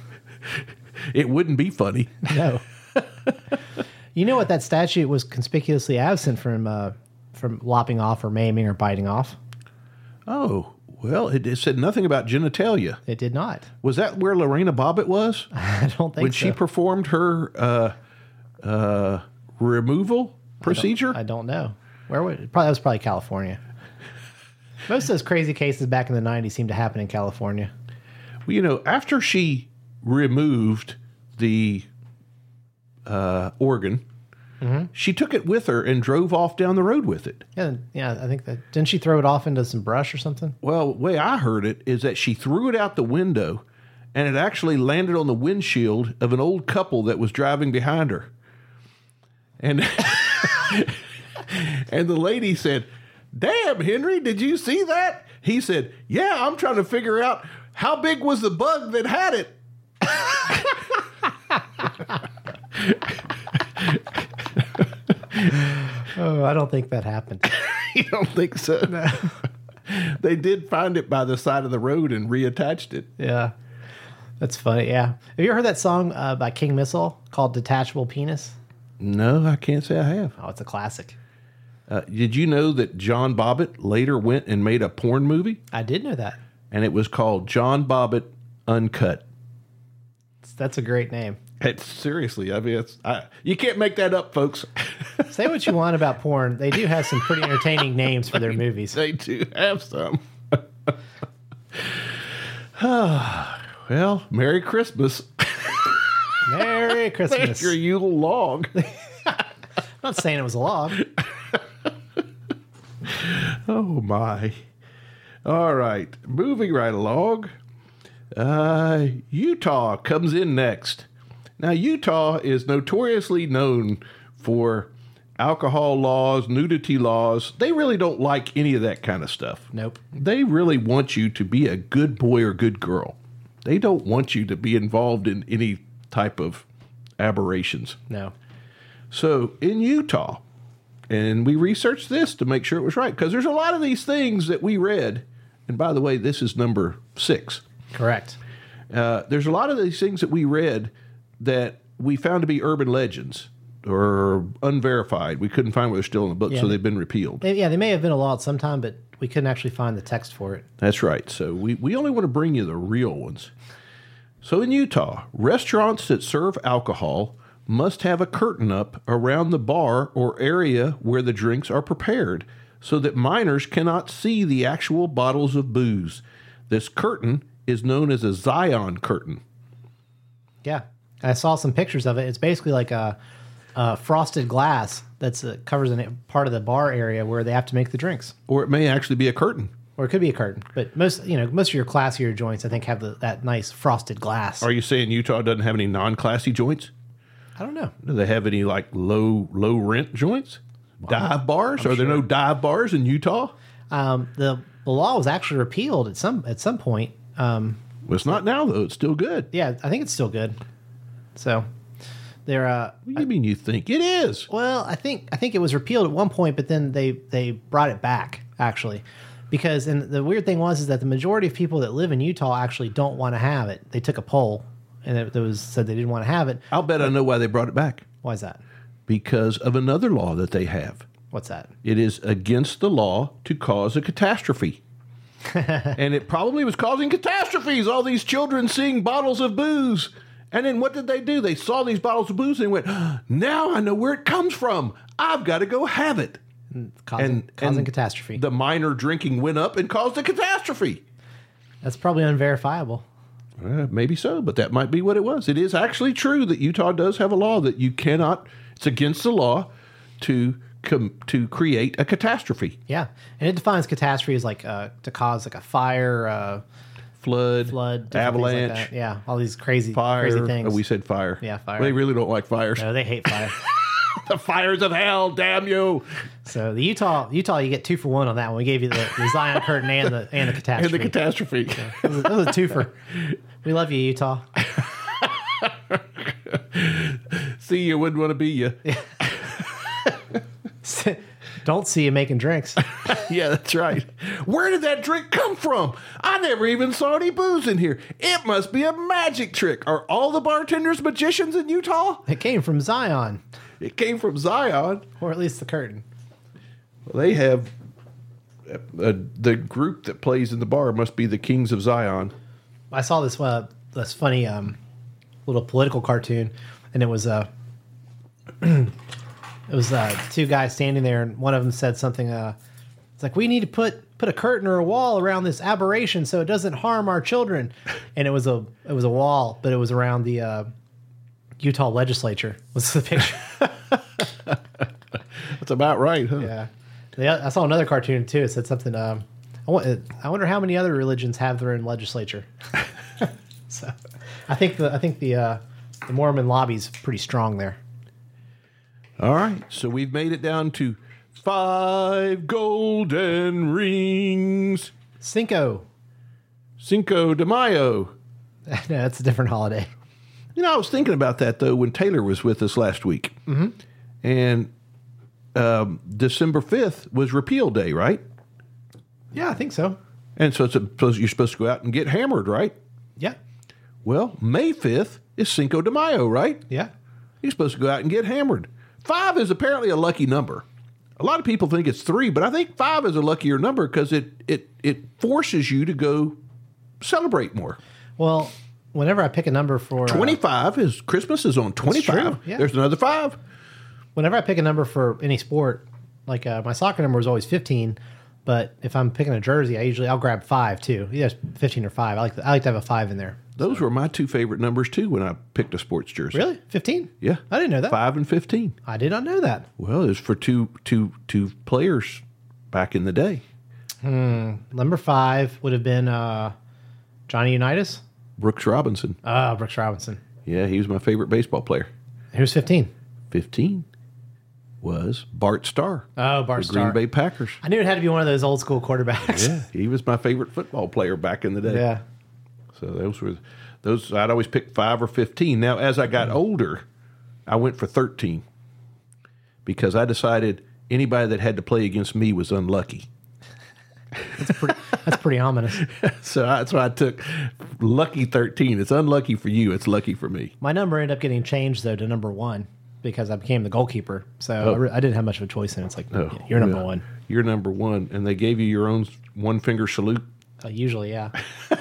It wouldn't be funny. No. You know what? That statute was conspicuously absent from uh, from lopping off or maiming or biting off. Oh, well, it, it said nothing about genitalia. It did not. Was that where Lorena Bobbitt was? I don't think when so. she performed her uh, uh, removal procedure? I don't know. Where would probably that was probably California. Most of those crazy cases back in the nineties seem to happen in California. Well, you know, after she removed the uh, organ, Mm-hmm. she took it with her and drove off down the road with it. Yeah, yeah. I think that didn't she throw it off into some brush or something? Well, the way I heard it is that she threw it out the window and it actually landed on the windshield of an old couple that was driving behind her. And and the lady said, "Damn, Henry, did you see that?" He said, "Yeah, I'm trying to figure out how big was the bug that had it." Oh, I don't think that happened. You don't think so? No. They did find it by the side of the road and reattached it. Yeah. That's funny, yeah. Have you ever heard that song uh, by King Missile called Detachable Penis? No, I can't say I have. Oh, it's a classic. Uh, did you know that John Bobbitt later went and made a porn movie? I did know that. And it was called John Bobbitt Uncut. That's a great name. It's seriously, I mean, it's, I, you can't make that up, folks. Say what you want about porn. They do have some pretty entertaining names for their movies. They do have some. Well, Merry Christmas. Merry Christmas. Thank your Yule log. I'm not saying it was a log. Oh, my. All right. Moving right along. Uh, Utah comes in next. Now, Utah is notoriously known for alcohol laws, nudity laws. They really don't like any of that kind of stuff. Nope. They really want you to be a good boy or good girl. They don't want you to be involved in any type of aberrations. No. So in Utah, and we researched this to make sure it was right, because there's a lot of these things that we read. And by the way, this is number six. Correct. Uh, there's a lot of these things that we read that we found to be urban legends or unverified. We couldn't find where they're still in the book, Yeah. so they've been repealed. They, yeah, they may have been a law at some time, but we couldn't actually find the text for it. That's right. So we, we only want to bring you the real ones. So in Utah, restaurants that serve alcohol must have a curtain up around the bar or area where the drinks are prepared so that minors cannot see the actual bottles of booze. This curtain is known as a Zion curtain. Yeah. I saw some pictures of it. It's basically like a, a frosted glass that's uh, covers a part of the bar area where they have to make the drinks. Or it may actually be a curtain. Or it could be a curtain. But most, you know, most of your classier joints, I think, have the, that nice frosted glass. Are you saying Utah doesn't have any non-classy joints? I don't know. Do they have any like low low rent joints? Dive bars? I'm Are there sure. no dive bars in Utah? Um, the, the law was actually repealed at some at some point. Um, well, it's not now though. It's still good. Yeah, I think it's still good. So they're. Uh, what do you mean you think it is? Well, I think I think it was repealed at one point, but then they they brought it back actually, because and the weird thing was is that the majority of people that live in Utah actually don't want to have it. They took a poll and it, it was said they didn't want to have it. I'll bet but, I know why they brought it back. Why is that? Because of another law that they have. What's that? It is against the law to cause a catastrophe. And it probably was causing catastrophes. All these children seeing bottles of booze. And then what did they do? They saw these bottles of booze and went, now I know where it comes from. I've got to go have it. Causing, and, causing and catastrophe. The minor drinking went up and caused a catastrophe. That's probably unverifiable. Uh, maybe so, but that might be what it was. It is actually true that Utah does have a law that you cannot, it's against the law to com, to create a catastrophe. Yeah, and it defines catastrophe as like uh, to cause like a fire, uh, flood, flood, avalanche. like yeah, all these crazy, fire. crazy things. Oh, we said fire. Yeah, fire. They really don't like fires. No, they hate fire. The fires of hell, damn you! So the Utah, Utah, you get two for one on that one. We gave you the, the Zion curtain and the and the catastrophe. And the catastrophe. So that, was, that was a twofer. We love you, Utah. See you, wouldn't want to be you. Don't see you making drinks. Yeah, that's right. Where did that drink come from? I never even saw any booze in here. It must be a magic trick. Are all the bartenders magicians in Utah? It came from Zion. It came from Zion. Or at least the curtain. Well, they have uh, uh, the group that plays in the bar must be the Kings of Zion. I saw this uh, this funny um, little political cartoon, and it was uh, it was uh, two guys standing there, and one of them said something. Uh, it's like, we need to put put a curtain or a wall around this aberration so it doesn't harm our children. And it was a it was a wall, but it was around the uh, Utah legislature. Was the picture? That's about right, huh? Yeah. Yeah, I saw another cartoon too. It said something. Um, I, want, I wonder how many other religions have their own legislature. So, I think the I think the uh, the Mormon lobby's pretty strong there. All right, so we've made it down to five golden rings. Cinco. Cinco de Mayo. No, that's a different holiday. You know, I was thinking about that, though, when Taylor was with us last week. Mm-hmm. And um, December fifth was Repeal Day, right? Yeah, I think so. And so it's a, you're supposed to go out and get hammered, right? Yeah. Well, May fifth is Cinco de Mayo, right? Yeah. You're supposed to go out and get hammered. Five is apparently a lucky number. A lot of people think it's three, but I think five is a luckier number because it, it, it forces you to go celebrate more. Well, whenever I pick a number for... Uh, twenty-five is... Christmas is on twenty-five. true, yeah. There's another five. Whenever I pick a number for any sport, like uh, my soccer number is always fifteen, but if I'm picking a jersey, I usually... I'll grab five, too. Either fifteen or five. I like to, I like to have a five in there. Those were my two favorite numbers, too, when I picked a sports jersey. Really? fifteen? Yeah. I didn't know that. Five and fifteen. I did not know that. Well, it was for two, two, two players back in the day. Number five would have been uh, Johnny Unitas. Brooks Robinson. Ah, Brooks Robinson. Yeah, he was my favorite baseball player. Who's fifteen? fifteen was Bart Starr. Oh, Bart the Green Starr. Bay Packers. I knew it had to be one of those old school quarterbacks. Yeah, he was my favorite football player back in the day. Yeah. So those were those. I'd always pick five or fifteen. Now, as I got older, I went for thirteen because I decided anybody that had to play against me was unlucky. That's pretty, that's pretty ominous. So that's why I took lucky thirteen. It's unlucky for you. It's lucky for me. My number ended up getting changed, though, to number one because I became the goalkeeper. So Oh. I, re- I didn't have much of a choice in it. It's like, Oh, yeah, you're number yeah. one. You're number one, and they gave you your own one finger salute. Uh, usually, yeah.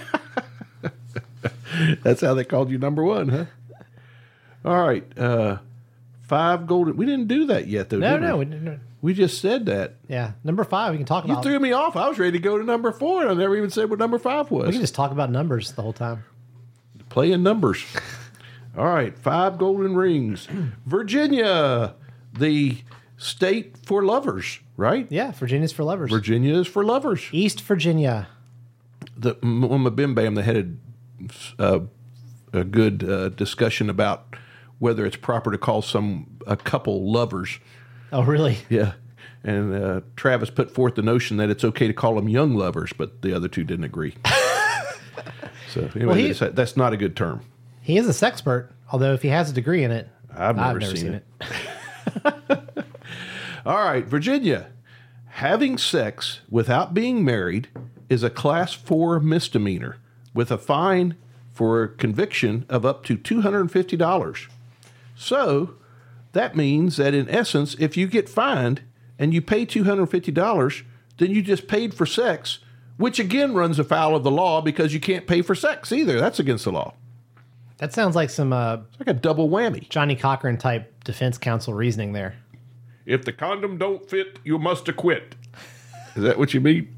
That's how they called you number one, huh? All right, uh, five golden. We didn't do that yet, though. No, did no. we? We didn't, we just said that. yeah. Number five, we can talk You about. threw me off. I was ready to go to number four, and I never even said what number five was. We can just talk about numbers the whole time. Playing numbers. All right, five golden rings. Virginia, the state for lovers, right? Yeah, Virginia's for lovers. Virginia is for lovers. East Virginia. The Mama Bim Bam, they had a, uh, a good uh, discussion about whether it's proper to call some a couple lovers. Oh, really? Yeah. And uh, Travis put forth the notion that it's okay to call them young lovers, but the other two didn't agree. So anyway, Well, he- they said that's not a good term. He is a sexpert, although if he has a degree in it, I've never, seen, it. All right, Virginia. Having sex without being married is a class four misdemeanor with a fine for conviction of up to two hundred fifty dollars. So that means that in essence, if you get fined and you pay two hundred fifty dollars, then you just paid for sex, which again runs afoul of the law because you can't pay for sex either. That's against the law. that sounds like some uh, It's like a double whammy. Johnny Cochran type defense counsel reasoning there. If the condom don't fit, you must acquit. Is that what you mean?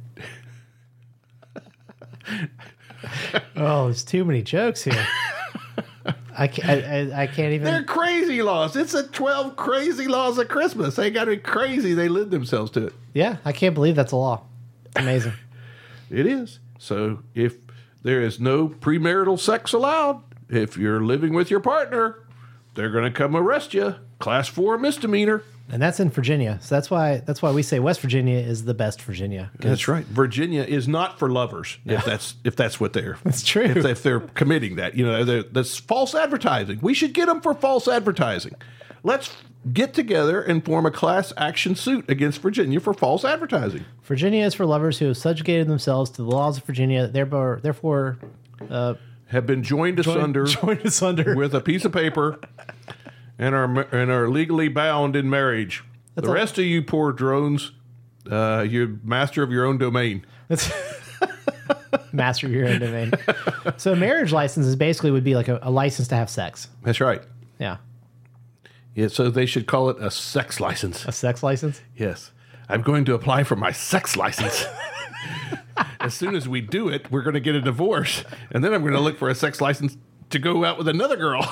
Oh, there's too many jokes here. I can't, I, I, I can't even. They're crazy laws. It's the twelve crazy laws of Christmas. They got to be crazy. They lend themselves to it. Yeah, I can't believe that's a law. It's amazing. It is. So if there is no premarital sex allowed, if you're living with your partner, they're going to come arrest you. Class four misdemeanor. And that's in Virginia. So that's why that's why we say West Virginia is the best Virginia. 'Cause That's right. Virginia is not for lovers. If that's if that's what they're. That's true. If, if they're committing that, you know, they're- that's false advertising. We should get them for false advertising. Let's get together and form a class action suit against Virginia for false advertising. Virginia is for lovers who have subjugated themselves to the laws of Virginia, therefore, therefore uh, Have been joined asunder, joined asunder. with a piece of paper and are and are legally bound in marriage. That's the a- rest of you poor drones, uh, you're master of your own domain. That's master of your own domain. So a marriage license is basically would be like a, a license to have sex. That's right. Yeah, Yeah, so they should call it a sex license. a sex license. Yes. I'm going to apply for my sex license. As soon as we do it, we're going to get a divorce. And then I'm going to look for a sex license to go out with another girl.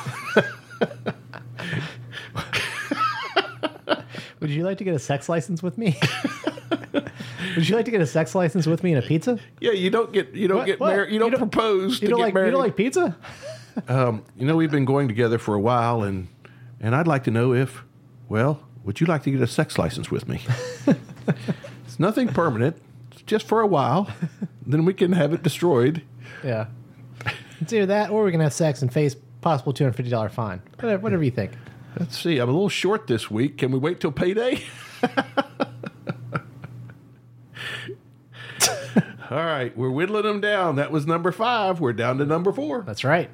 Would you like to get a sex license with me? Would you like to get a sex license with me and a pizza? Yeah, you don't get you don't What? get What? married. You don't, You don't- propose You to don't get like married. you don't like pizza? Um, you know, we've been going together for a while, and and I'd like to know if, well, would you like to get a sex license with me? It's nothing permanent. It's just for a while. Then we can have it destroyed. Yeah. It's either that or we're gonna have sex and face possible two hundred fifty dollar fine. Whatever, whatever you think. Let's see. I'm a little short this week. Can we wait till payday? All right, we're whittling them down. That was number five. We're down to number four. That's right.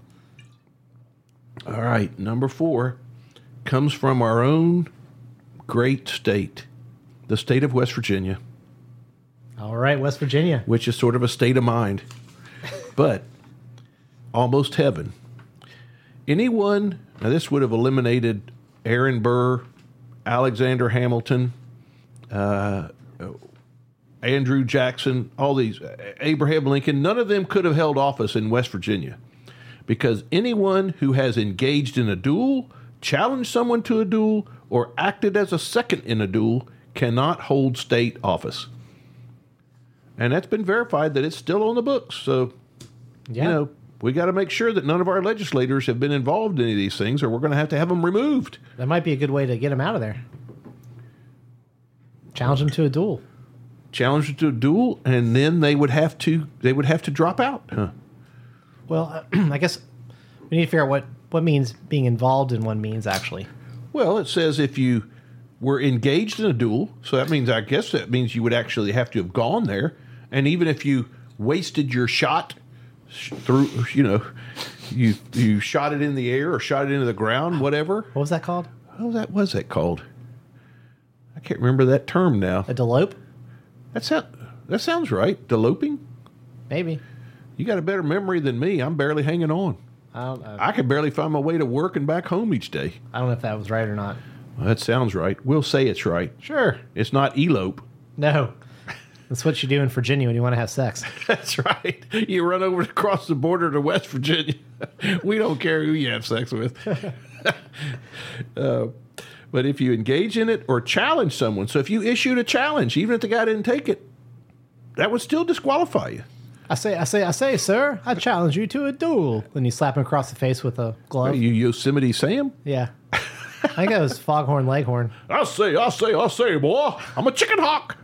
All right, number four comes from our own great state, the state of West Virginia, All right, West Virginia. which is sort of a state of mind, but almost heaven. Anyone, now this would have eliminated Aaron Burr, Alexander Hamilton, uh, Andrew Jackson, all these, Abraham Lincoln, none of them could have held office in West Virginia because anyone who has engaged in a duel, challenged someone to a duel, or acted as a second in a duel cannot hold state office. And that's been verified that it's still on the books. So, Yeah. you know, we got to make sure that none of our legislators have been involved in any of these things or we're going to have to have them removed. That might be a good way to get him out of there. Challenge him to a duel. Challenge them to a duel, and then they would have to they would have to drop out. Huh. Well, I guess we need to figure out what, what means being involved in one means, actually. Well, it says if you were engaged in a duel, so that means, I guess that means you would actually have to have gone there. And even if you wasted your shot sh- through, you know, you you shot it in the air or shot it into the ground, whatever. What was that called? Oh, that was that called? I can't remember that term now. A delope? That sound, that sounds right. Deloping? Maybe. You got a better memory than me. I'm barely hanging on. I don't know. I could barely find my way to work and back home each day. I don't know if that was right or not. Well, that sounds right. We'll say it's right. Sure. It's not elope. No. That's what you do in Virginia when you want to have sex. That's right. You run over across the border to West Virginia. We don't care who you have sex with. uh, but if you engage in it or challenge someone, so if you issued a challenge, even if the guy didn't take it, that would still disqualify you. I say, I say, I say, sir, I challenge you to a duel. Then you slap him across the face with a glove. You Yosemite Sam? Yeah. I think that was Foghorn Leghorn. I say, I say, I say, boy, I'm a chicken hawk.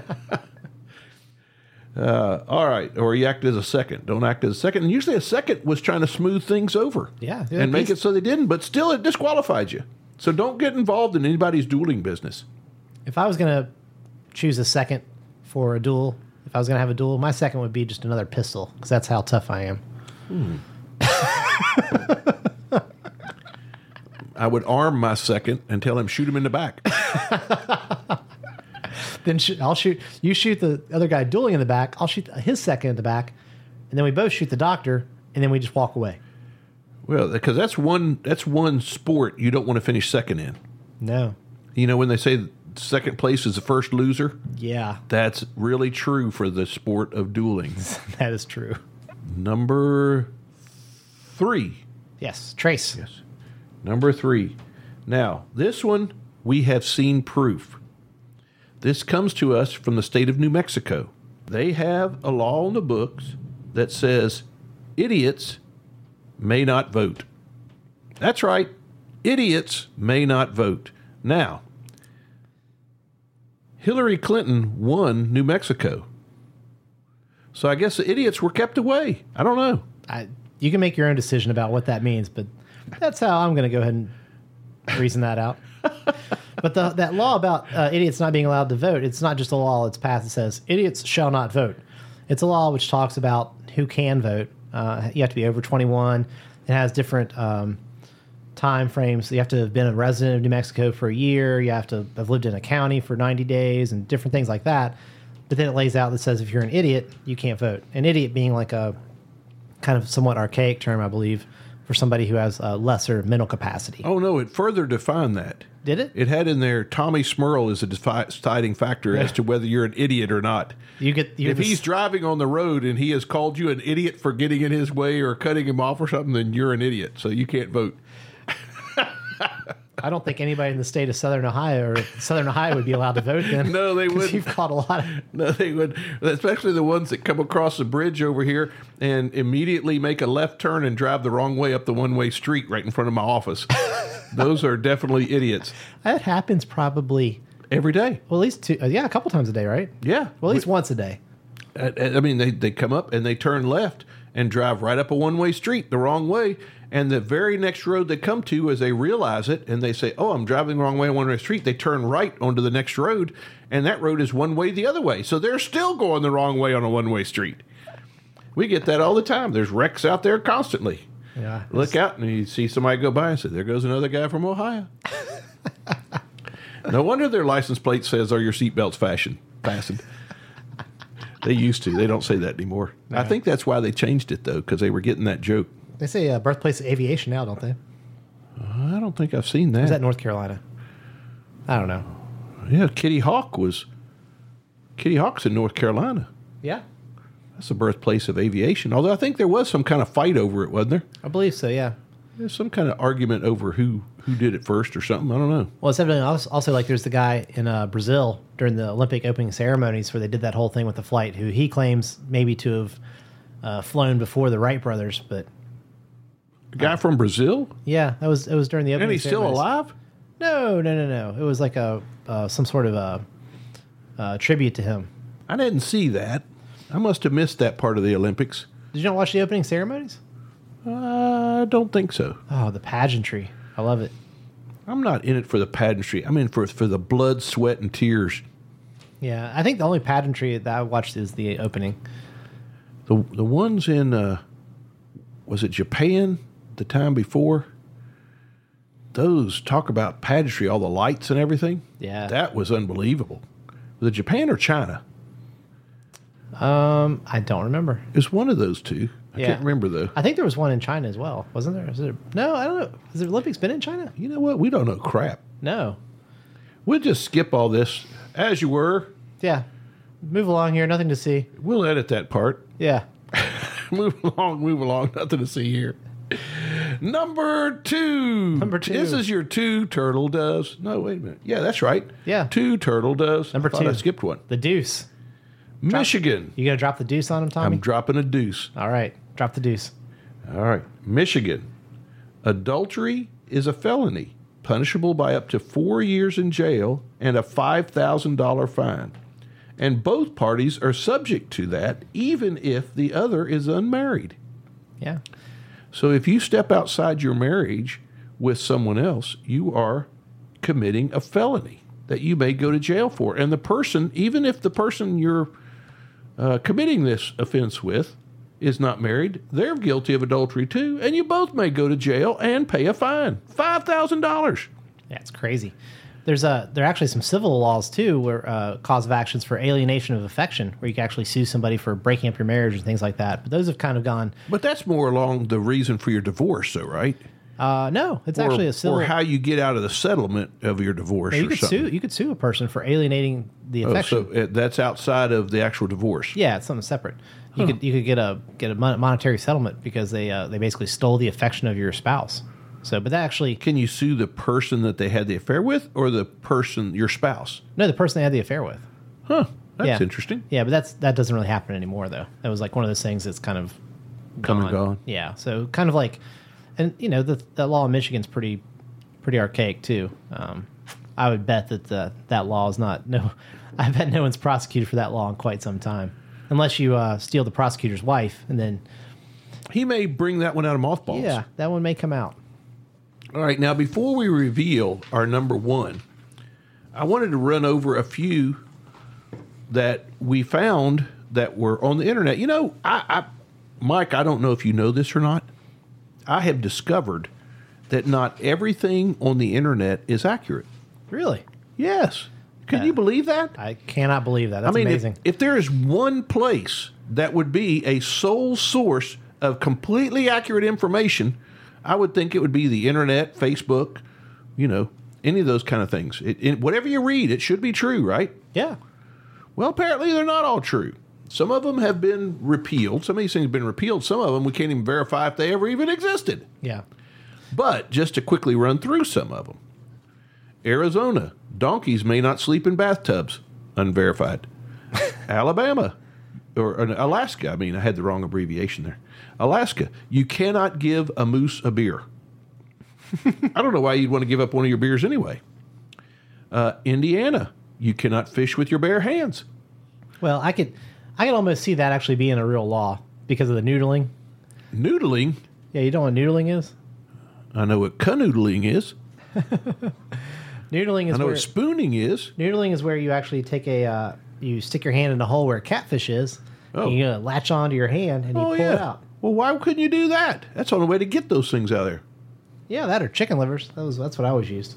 uh, all right. Or you act as a second. Don't act as a second. And usually a second was trying to smooth things over. Yeah. yeah, And make piece- it so they didn't, but still it disqualified you. So don't get involved in anybody's dueling business. If I was going to choose a second for a duel, if I was going to have a duel, my second would be just another pistol, because that's how tough I am. I would arm my second and tell him shoot him in the back. Then sh- I'll shoot, you shoot the other guy dueling in the back, I'll shoot his second in the back, and then we both shoot the doctor, and then we just walk away. Well, because that's one that's one sport you don't want to finish second in. No. You know when they say second place is the first loser? Yeah, That's really true for the sport of dueling. that is true. Number three. Yes, Trace. Yes. Number three. Now, this one, we have seen proof. This comes to us from the state of New Mexico. They have a law on the books that says idiots may not vote. That's right. Idiots may not vote. Now, Hillary Clinton won New Mexico. So I guess the idiots were kept away. I don't know. I, you can make your own decision about what that means, but that's how I'm going to go ahead and reason that out. But the, that law about uh, idiots not being allowed to vote, it's not just a law that's passed that says idiots shall not vote. It's a law which talks about who can vote. Uh, you have to be over twenty-one. It has different um, time frames. So you have to have been a resident of New Mexico for a year. You have to have lived in a county for ninety days and different things like that. But then it lays out that says if you're an idiot, you can't vote. An idiot being like a kind of somewhat archaic term, I believe, for somebody who has a lesser mental capacity. Oh, no, it further defined that. Did it? It had in there Tommy Smurl is a defi- deciding factor as to whether you're an idiot or not. You get you're If the- he's driving on the road and he has called you an idiot for getting in his way or cutting him off or something, then you're an idiot, so you can't vote. I don't think anybody in the state of Southern Ohio or Southern Ohio would be allowed to vote then. No, they 'Cause wouldn't. You've caught a lot of. No, they would, especially the ones that come across the bridge over here and immediately make a left turn and drive the wrong way up the one-way street right in front of my office. Those are definitely idiots. That happens probably Every day. well, at least two. Uh, yeah, a couple times a day, right? Yeah. Well, at least once a day. I, I mean, they, they come up and they turn left and drive right up a one-way street the wrong way. And the very next road they come to, as they realize it, and they say, oh, I'm driving the wrong way on one-way street, they turn right onto the next road, and that road is one way the other way. So they're still going the wrong way on a one-way street. We get that all the time. There's wrecks out there constantly. Yeah. Look out, and you see somebody go by and say, there goes another guy from Ohio. No wonder their license plate says, are your seatbelts fastened? fastened. They used to. They don't say that anymore. No. I think that's why they changed it, though, because they were getting that joke. They say uh, birthplace of aviation now, don't they? Uh, I don't think I've seen that. Or is that North Carolina? I don't know. Yeah, Kitty Hawk was... Kitty Hawk's in North Carolina. Yeah. That's the birthplace of aviation. Although I think there was some kind of fight over it, wasn't there? I believe so, yeah. There's some kind of argument over who, who did it first or something. I don't know. Well, it's evidently also, also like there's the guy in uh, Brazil during the Olympic opening ceremonies where they did that whole thing with the flight, who he claims maybe to have uh, flown before the Wright brothers, but... A guy uh, from Brazil? Yeah, that was it was during the opening And he's ceremonies. still alive? No, no, no, no. It was like a uh, some sort of a, a tribute to him. I didn't see that. I must have missed that part of the Olympics. Did you not watch the opening ceremonies? Uh, I don't think so. Oh, the pageantry. I love it. I'm not in it for the pageantry. I'm in for for the blood, sweat, and tears. Yeah, I think the only pageantry that I watched is the opening. The the ones in, uh, was it Japan the time before? Those, talk about pageantry, all the lights and everything. Yeah. That was unbelievable. Was it Japan or China? Um, I don't remember. It was one of those two. I Yeah. can't remember, though. I think there was one in China as well, wasn't there? Is there? No, I don't know. Has the Olympics been in China? You know what? We don't know crap. No. We'll just skip all this as you were. Yeah. Move along here. Nothing to see. We'll edit that part. Yeah. Move along, move along. Nothing to see here. Number two. Number two. This is your two turtle doves. No, wait a minute. Yeah, that's right. Yeah. Two turtle doves. Number I thought two. I skipped one. The deuce. Michigan. You gonna drop the deuce on him, Tommy? I'm dropping a deuce. All right. Drop the deuce. All right. Michigan. Adultery is a felony, punishable by up to four years in jail and a five thousand dollars fine. And both parties are subject to that, even if the other is unmarried. Yeah. So if you step outside your marriage with someone else, you are committing a felony that you may go to jail for. And the person, even if the person you're uh, committing this offense with is not married, they're guilty of adultery too, and you both may go to jail and pay a fine. five thousand dollars. Yeah, it's crazy. There's a there are actually some civil laws too, where uh, cause of actions for alienation of affection, where you can actually sue somebody for breaking up your marriage and things like that. But those have kind of gone. But that's more along the reason for your divorce, though, right? Uh, no, it's or, actually a civil. Or how you get out of the settlement of your divorce. Yeah, you or could something. sue. You could sue a person for alienating the Oh, affection. so uh, that's outside of the actual divorce. Yeah, it's something separate. You Huh. could you could get a get a mon- monetary settlement because they uh, they basically stole the affection of your spouse. So, but that actually Can you sue the person that they had the affair with, or the person, your spouse? no, the person they had the affair with. Huh. That's Yeah. interesting. Yeah, but that's that doesn't really happen anymore though. That was like one of those things that's kind of Come and gone. Yeah, so kind of like, and you know the the law in Michigan's pretty pretty archaic too. Um, I would bet that the, that law is not no. I bet no one's prosecuted for that law in quite some time, unless you uh, steal the prosecutor's wife, and then He may bring that one out of mothballs. yeah, that one may come out. All right, now before we reveal our number one, I wanted to run over a few that we found that were on the internet. You know, I, I Mike, I don't know if you know this or not. I have discovered that not everything on the internet is accurate. Really, Yes. Can Yeah. you believe that? I cannot believe that. That's I mean, if- amazing. If, there is one place that would be a sole source of completely accurate information, I would think it would be the internet, Facebook, you know, any of those kind of things. It, it, whatever you read, it should be true, right? Yeah, Well, apparently they're not all true. Some of them have been repealed. Some of these things have been repealed. Some of them we can't even verify if they ever even existed. yeah. But just to quickly run through some of them. Arizona, donkeys may not sleep in bathtubs. Unverified. Alabama, or uh, Alaska, I mean, I had the wrong abbreviation there. Alaska, you cannot give a moose a beer. I don't know why you'd want to give up one of your beers anyway. Uh, Indiana, you cannot fish with your bare hands. Well, I could, I could almost see that actually being a real law because of the noodling. Noodling? Yeah, you know what noodling is? I know what canoodling is. Noodling is I know where, what spooning is. Noodling is where you actually take a, uh, you stick your hand in the hole where a catfish is, Oh. and you uh, latch onto your hand and you Oh, pull yeah. it out. Well, why couldn't you do that? That's the only way to get those things out of there. Yeah, that or chicken livers. That was that's what I always used.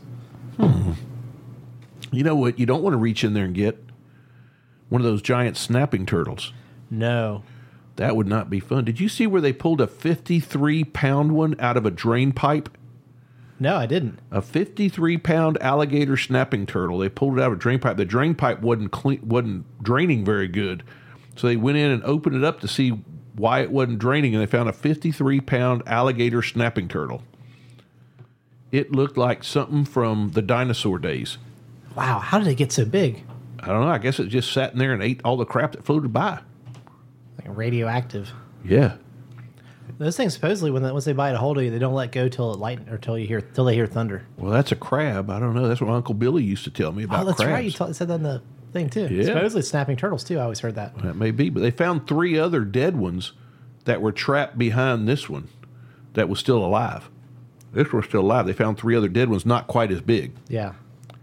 You know what? You don't want to reach in there and get one of those giant snapping turtles. No. That would not be fun. Did you see where they pulled a fifty-three pound one out of a drain pipe? No, I didn't. A fifty-three pound alligator snapping turtle. They pulled it out of a drain pipe. The drain pipe wasn't clean, wasn't draining very good. So they went in and opened it up to see why it wasn't draining, and they found a fifty-three pound alligator snapping turtle. It looked like something from the dinosaur days. Wow, how did it get so big? I don't know. I guess it just sat in there and ate all the crap that floated by. Like radioactive. Yeah. Those things supposedly, when they, once they bite a hold of you, they don't let go till it light or till you hear till they hear thunder. Well, that's a crab. I don't know. That's what Uncle Billy used to tell me about Oh, that's crabs. right. You ta- said that in the thing too. Yeah. Supposedly snapping turtles too. I always heard that. That may be, but they found three other dead ones that were trapped behind this one that was still alive. This was still alive. They found three other dead ones, not quite as big. Yeah.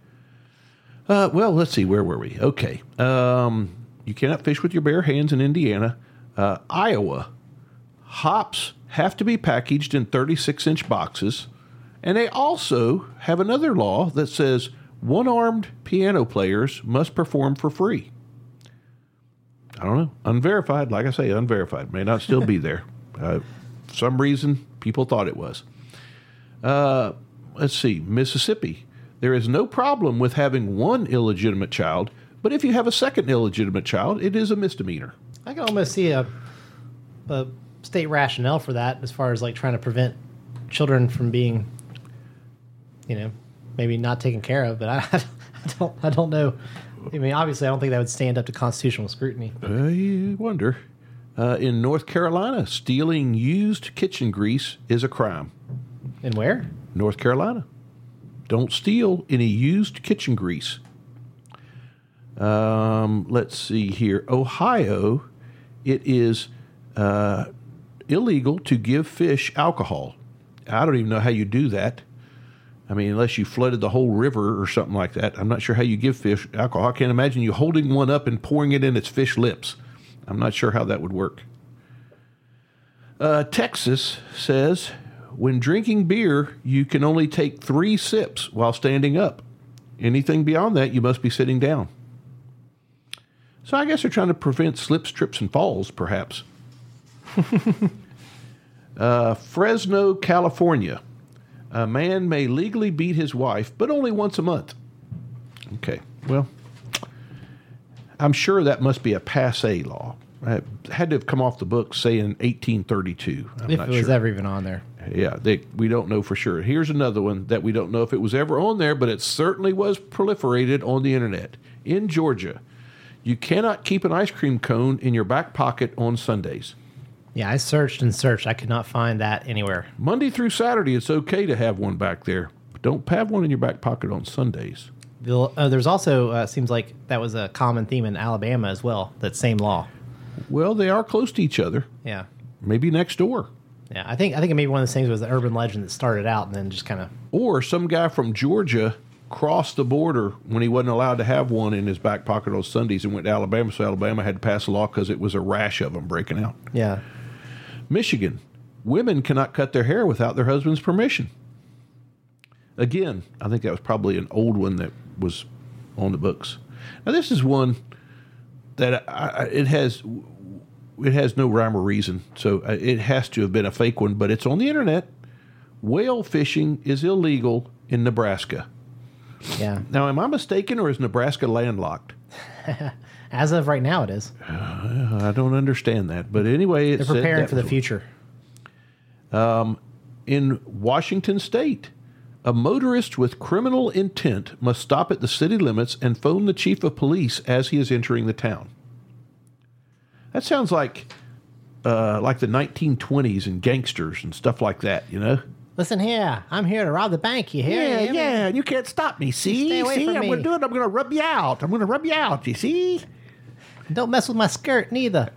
Uh, well, let's see. Where were we? Okay. Um, you cannot fish with your bare hands in Indiana. Uh, Iowa. Hops have to be packaged in thirty-six inch boxes. And they also have another law that says one-armed piano players must perform for free. I don't know. Unverified. Like I say, unverified. May not still be there. Uh, for some reason, people thought it was. Uh, let's see. Mississippi. There is no problem with having one illegitimate child, but if you have a second illegitimate child, it is a misdemeanor. I can almost see a, a state rationale for that as far as like trying to prevent children from being, you know, maybe not taken care of. But I, I don't, I don't know. I mean, obviously, I don't think that would stand up to constitutional scrutiny. Uh, you wonder. Uh, in North Carolina, stealing used kitchen grease is a crime. And where? North Carolina. Don't steal any used kitchen grease. Um, let's see here. Ohio, it is uh, illegal to give fish alcohol. I don't even know how you do that. I mean, unless you flooded the whole river or something like that. I'm not sure how you give fish alcohol. I can't imagine you holding one up and pouring it in its fish lips. I'm not sure how that would work. Uh, Texas says, when drinking beer, you can only take three sips while standing up. Anything beyond that, you must be sitting down. So I guess they're trying to prevent slips, trips, and falls, perhaps. uh, Fresno, California. A man may legally beat his wife, but only once a month. Okay, well, I'm sure that must be a passé law. It had to have come off the books, say, in eighteen thirty-two. I'm If not it was sure. ever even on there. Yeah, they, we don't know for sure. Here's another one that we don't know if it was ever on there, but it certainly was proliferated on the internet. In Georgia, you cannot keep an ice cream cone in your back pocket on Sundays. Yeah, I searched and searched. I could not find that anywhere. Monday through Saturday, it's okay to have one back there, but don't have one in your back pocket on Sundays. The, uh, there's also, uh, seems like that was a common theme in Alabama as well, that same law. Well, they are close to each other. Yeah. Maybe next door. Yeah, I think I think maybe one of those things was the urban legend that started out and then just kind of... Or some guy from Georgia crossed the border when he wasn't allowed to have one in his back pocket on Sundays and went to Alabama, so Alabama had to pass a law because it was a rash of them breaking out. Yeah. Michigan, women cannot cut their hair without their husband's permission. Again, I think that was probably an old one that was on the books. Now, this is one that I, it has it has no rhyme or reason, so it has to have been a fake one, but it's on the internet. Whale fishing is illegal in Nebraska. Yeah. Now, am I mistaken, or is Nebraska landlocked? As of right now, it is. Uh, I don't understand that, but anyway, it They're said preparing that for the was- future. In Washington State, A motorist with criminal intent must stop at the city limits and phone the chief of police as he is entering the town. That sounds like uh, like the nineteen twenties and gangsters and stuff like that, you know? Listen here, I'm here to rob the bank. You hear? Yeah, You hear me? yeah, and you can't stop me, see? Stay away see, from I'm me. going to do it. I'm going to rub you out. I'm going to rub you out, you see? Don't mess with my skirt, neither.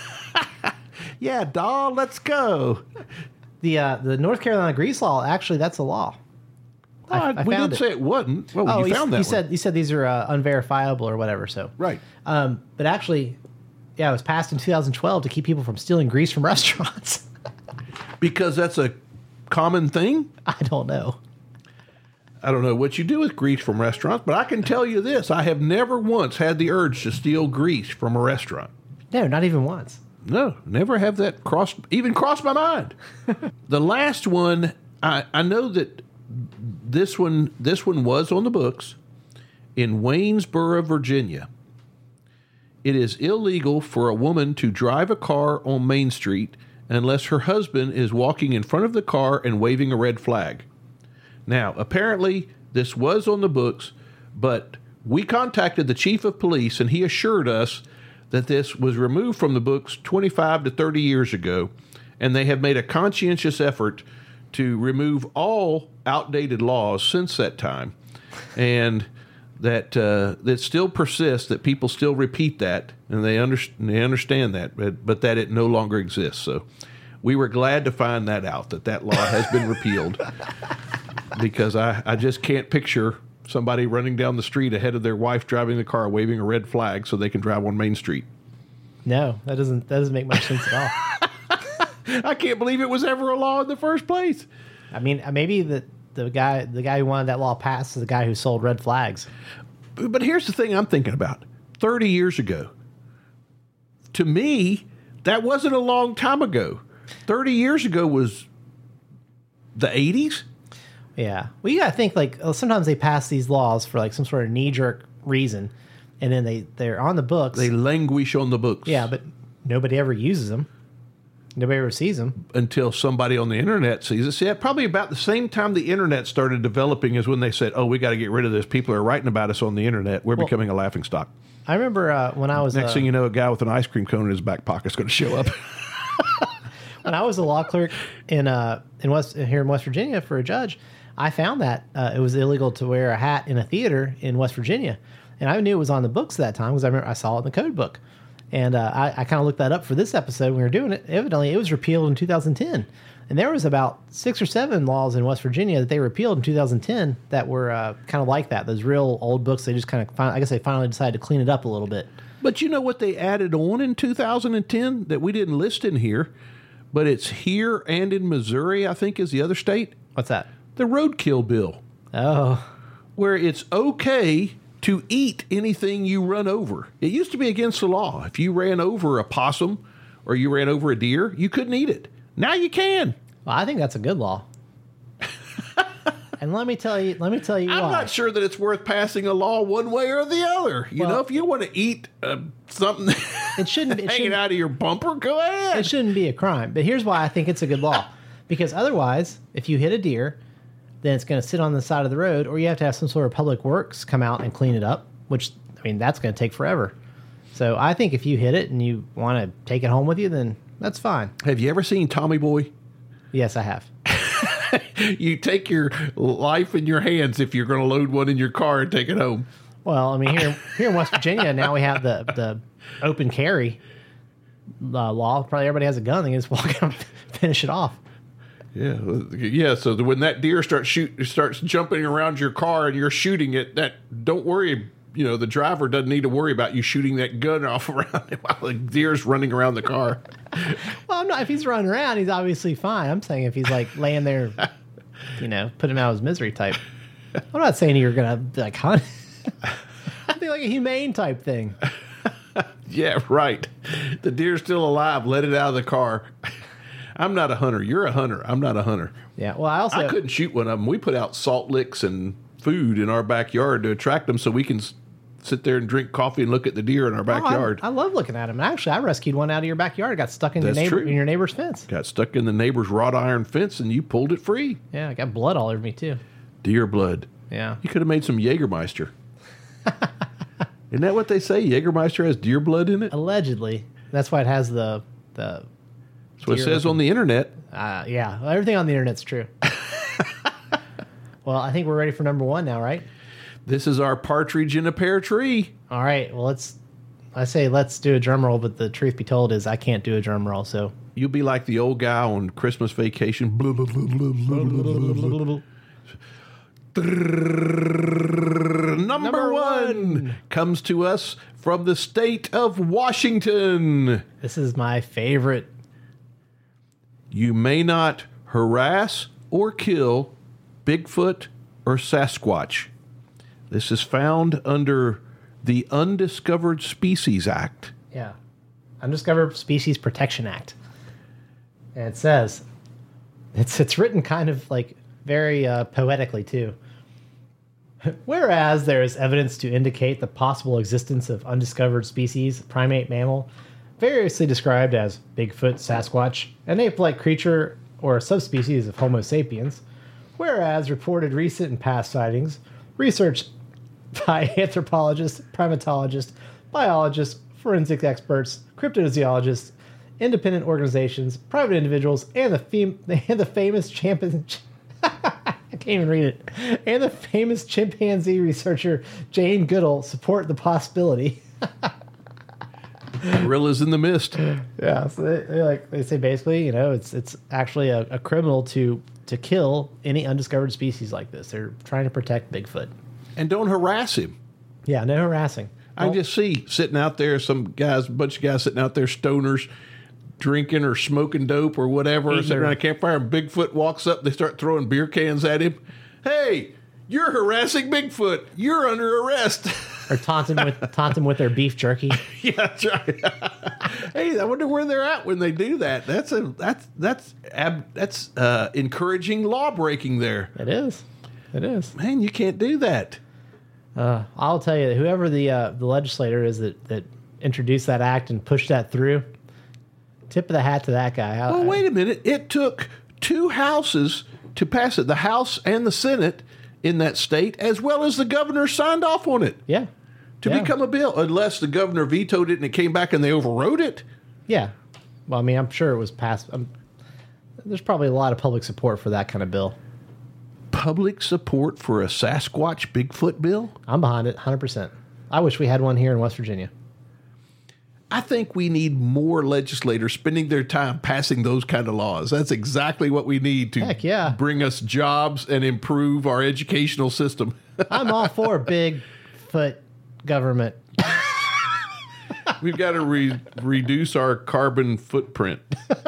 Yeah, doll, let's go. The uh, the North Carolina grease law, actually, that's a law. I- Uh, I we found didn't it. say it wasn't. Well, Oh, you you, found that you one. said you said these are uh, unverifiable or whatever. So Right. um, but actually, yeah, it was passed in two thousand twelve to keep people from stealing grease from restaurants. Because that's a common thing. I don't know. I don't know what you do with grease from restaurants, but I can tell you this. I have never once had the urge to steal grease from a restaurant. No, not even once. No, never have that cross even crossed my mind. The last one, I, I know that this one this one was on the books in Waynesboro, Virginia. It is illegal for a woman to drive a car on Main Street unless her husband is walking in front of the car and waving a red flag. Now, apparently, this was on the books, but we contacted the chief of police, and he assured us that this was removed from the books twenty-five to thirty years ago, and they have made a conscientious effort to remove all outdated laws since that time, and that uh, that still persists, that people still repeat that, and they, under, they understand that, but, but that it no longer exists. So we were glad to find that out, that that law has been repealed, because I, I just can't picture somebody running down the street ahead of their wife driving the car, waving a red flag so they can drive on Main Street. No, that doesn't that doesn't make much sense at all. I can't believe it was ever a law in the first place. I mean, maybe the the guy the guy who wanted that law passed is the guy who sold red flags. But here's the thing I'm thinking about. thirty years ago, to me, that wasn't a long time ago. thirty years ago was the eighties. Yeah. Well, you got to think, like, uh, sometimes they pass these laws for, like, some sort of knee-jerk reason, and then they, they're on the books. They languish on the books. Yeah, but nobody ever uses them. Nobody ever sees them. Until somebody on the internet sees it. See, probably about the same time the internet started developing is when they said, oh, we got to get rid of this. People are writing about us on the internet. We're Well, becoming a laughingstock. I remember uh, when I was... Next uh, thing you know, a guy with an ice cream cone in his back pocket is going to show up. when I was a law clerk in uh in West here in West Virginia for a judge, I found that uh, it was illegal to wear a hat in a theater in West Virginia, and I knew it was on the books at that time because I remember I saw it in the code book, and uh, I, I kind of looked that up for this episode when we were doing it. Evidently, it was repealed in two thousand ten, and there was about six or seven laws in West Virginia that they repealed in two thousand ten that were uh, kind of like that. Those real old books. They just kind of, I guess, they finally decided to clean it up a little bit. But you know what they added on in two thousand ten that we didn't list in here, but it's here and in Missouri, I think, is the other state? What's that? The roadkill bill, Oh, where it's okay to eat anything you run over. It used to be against the law. If you ran over a possum or you ran over a deer, you couldn't eat it. Now you can. well, I think that's a good law. And let me tell you, let me tell you I'm why. not sure that it's worth passing a law one way or the other. You Well- know, if you want to eat uh, something It shouldn't. It hanging shouldn't, out of your bumper, go ahead. it shouldn't be a crime. But here's why I think it's a good law. Because otherwise, if you hit a deer, then it's going to sit on the side of the road, or you have to have some sort of public works come out and clean it up, which, I mean, that's going to take forever. So I think if you hit it and you want to take it home with you, then that's fine. Have you ever seen Tommy Boy? Yes, I have. You take your life in your hands if you're going to load one in your car and take it home. Well, I mean, here here in West Virginia, now we have the, the open carry uh, law. Probably everybody has a gun. They can just walk out and finish it off. Yeah, yeah. So the, when that deer starts shoot starts jumping around your car and you're shooting it, that don't worry. You know, the driver doesn't need to worry about you shooting that gun off around it while the deer's running around the car. Well, I'm not. If he's running around, he's obviously fine. I'm saying if he's like laying there, you know, put him out of his misery type. I'm not saying you're gonna like hunt. I think like a humane type thing. Yeah, right. The deer's still alive. Let it out of the car. I'm not a hunter. You're a hunter. I'm not a hunter. Yeah. Well, I also I couldn't shoot one of them. We put out salt licks and food in our backyard to attract them so we can s- sit there and drink coffee and look at the deer in our Oh, I- backyard. I, love looking at him. Actually, I rescued one out of your backyard. It got stuck in your That's neighbor true. in your neighbor's fence. Got stuck in the neighbor's wrought iron fence and you pulled it free. Yeah, I got blood all over me too. Deer blood. Yeah. You could have made some Jägermeister. Isn't that what they say? Jägermeister has deer blood in it? Allegedly. That's why it has the the. That's what it says on the internet. Uh, yeah, everything on the internet's true. Well, I think we're ready for number one now, right? This is our partridge in a pear tree. All right. Well, let's. I say let's do a drum roll, but the truth be told is I can't do a drum roll. So You'll be like the old guy on Christmas Vacation. Blah, blah, blah, blah, blah, blah, blah, blah. Number, Number one, one comes to us from the state of Washington. This is my favorite. You may not harass or kill Bigfoot or Sasquatch. This is found under the Undiscovered Species Act. Yeah. Undiscovered Species Protection Act. And it says, it's it's written kind of like very uh, poetically too. Whereas there is evidence to indicate the possible existence of undiscovered species, primate mammal, variously described as Bigfoot, Sasquatch, an ape-like creature or a subspecies of Homo sapiens, whereas reported recent and past sightings, research by anthropologists, primatologists, biologists, forensic experts, cryptozoologists, independent organizations, private individuals, and the, fem- and the famous champion... I can't even read it. And the famous chimpanzee researcher Jane Goodall support the possibility. Gorillas in the mist. Yeah, so they, they like they say basically, you know, it's it's actually a, a criminal to to kill any undiscovered species like this. They're trying to protect Bigfoot. And don't harass him. Yeah, no harassing. I can just see sitting out there, some guys, a bunch of guys sitting out there, stoners, drinking or smoking dope or whatever, Eating sitting their- around a campfire, and Bigfoot walks up. They start throwing beer cans at him. Hey, you're harassing Bigfoot. You're under arrest. Or taunt him with taunt him with their beef jerky. Yeah, that's right. Hey, I wonder where they're at when they do that. That's a that's that's ab, that's uh, encouraging law breaking there. It is. It is. Man, you can't do that. Uh, I'll tell you, whoever the uh, the legislator is that, that introduced that act and pushed that through, tip of the hat to that guy. I, Well, wait a minute. It took two houses to pass it, the House and the Senate in that state, as well as the governor signed off on it Yeah. to Yeah. become a bill, unless the governor vetoed it and it came back and they overrode it. Yeah. Well, I mean, I'm sure it was passed. Um, there's probably a lot of public support for that kind of bill. Public support for a Sasquatch Bigfoot bill? I'm behind it, one hundred percent. I wish we had one here in West Virginia. I think we need more legislators spending their time passing those kind of laws. That's exactly what we need to Heck yeah. bring us jobs and improve our educational system. I'm all for Bigfoot government. We've got to re- reduce our carbon footprint.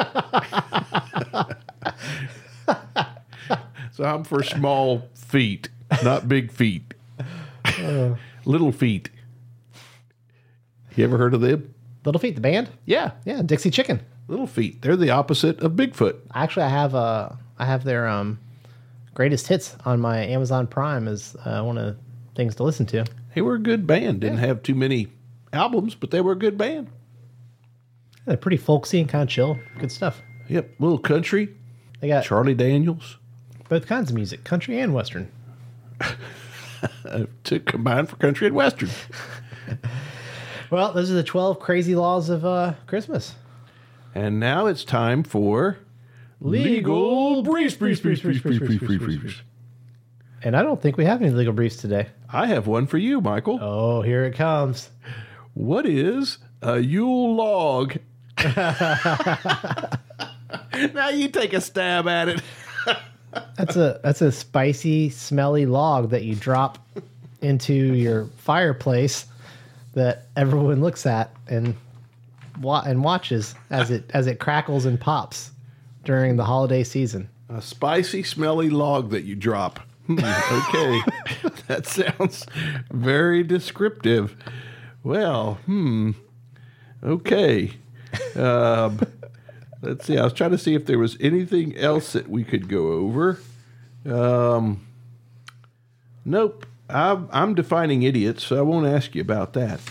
So I'm for small feet, not big feet. Uh. Little feet. You ever heard of them? Little Feet, the band? Yeah, Yeah, Dixie Chicken. little feet. They're the opposite of Bigfoot. Actually, I have uh, I have their um, greatest hits on my Amazon Prime as uh, one of the things to listen to. They were a good band. Didn't have too many albums, but they were a good band. They're pretty folksy and kind of chill. Good stuff. Yep, little country. They got Charlie Daniels both kinds of music, country and western. uh, to combine for country and western. Well, those are the twelve crazy laws of uh, Christmas. And now it's time for Legal briefs, briefs, briefs, briefs, briefs, briefs, briefs, briefs. And I don't think we have any legal briefs today. I have one for you, Michael. Oh, here it comes. What is a Yule log? Now you take a stab at it. That's a that's a spicy, smelly log that you drop into your fireplace that everyone looks at and wa- and watches as it as it crackles and pops during the holiday season. A spicy, smelly log that you drop. Hmm, okay. That sounds very descriptive. Well, hmm. Okay. Um, let's see. I was trying to see if there was anything else that we could go over. Um, nope. I'm, I'm defining idiots, so I won't ask you about that.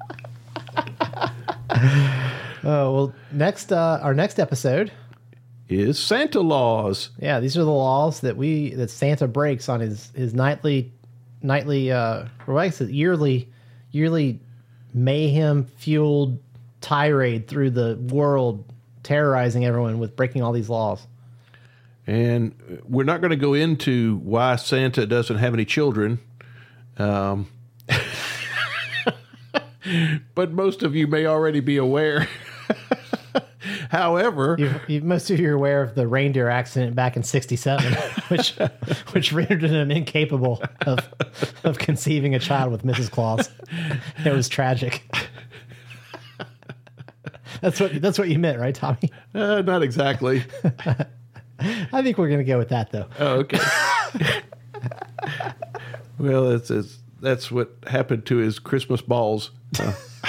Oh well, next uh, our next episode his Santa laws. Yeah, these are the laws that we that Santa breaks on his his nightly nightly uh or what is it, yearly yearly mayhem fueled tirade through the world, terrorizing everyone with breaking all these laws. And we're not going to go into why Santa doesn't have any children. Um, but most of you may already be aware. However, you, you, most of you are aware of the reindeer accident back in sixty-seven, which which rendered him incapable of of conceiving a child with Missus Claus. It was tragic. That's what that's what you meant, right, Tommy? Uh, not exactly. I think we're going to go with that, though. Oh, okay. Well, it's, it's that's what happened to his Christmas balls. Uh,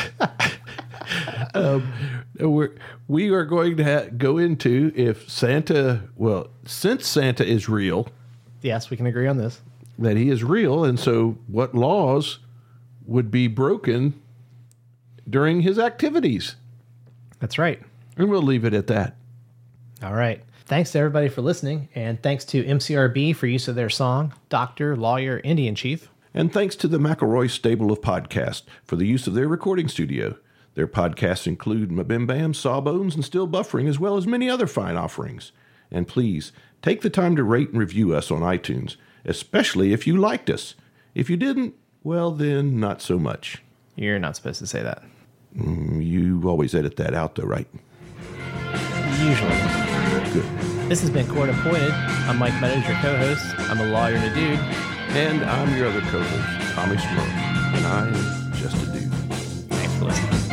um, we're, we are going to ha- go into if Santa, well, since Santa is real. Yes, we can agree on this. That he is real, and so what laws would be broken during his activities? That's right. And we'll leave it at that. All right. Thanks to everybody for listening, and thanks to M C R B for use of their song, Doctor, Lawyer, Indian Chief. And thanks to the McElroy stable of podcasts for the use of their recording studio. Their podcasts include Mabim Bam, Sawbones, and Still Buffering, as well as many other fine offerings. And please, take the time to rate and review us on iTunes, especially if you liked us. If you didn't, well then, not so much. You're not supposed to say that. Mm, you always edit that out, though, right? Usually. Good. This has been Court Appointed. I'm Mike Meadows, your co-host. I'm a lawyer and a dude. And I'm your other co-host, Tommy Smurl. And I am just a dude. Thanks for listening.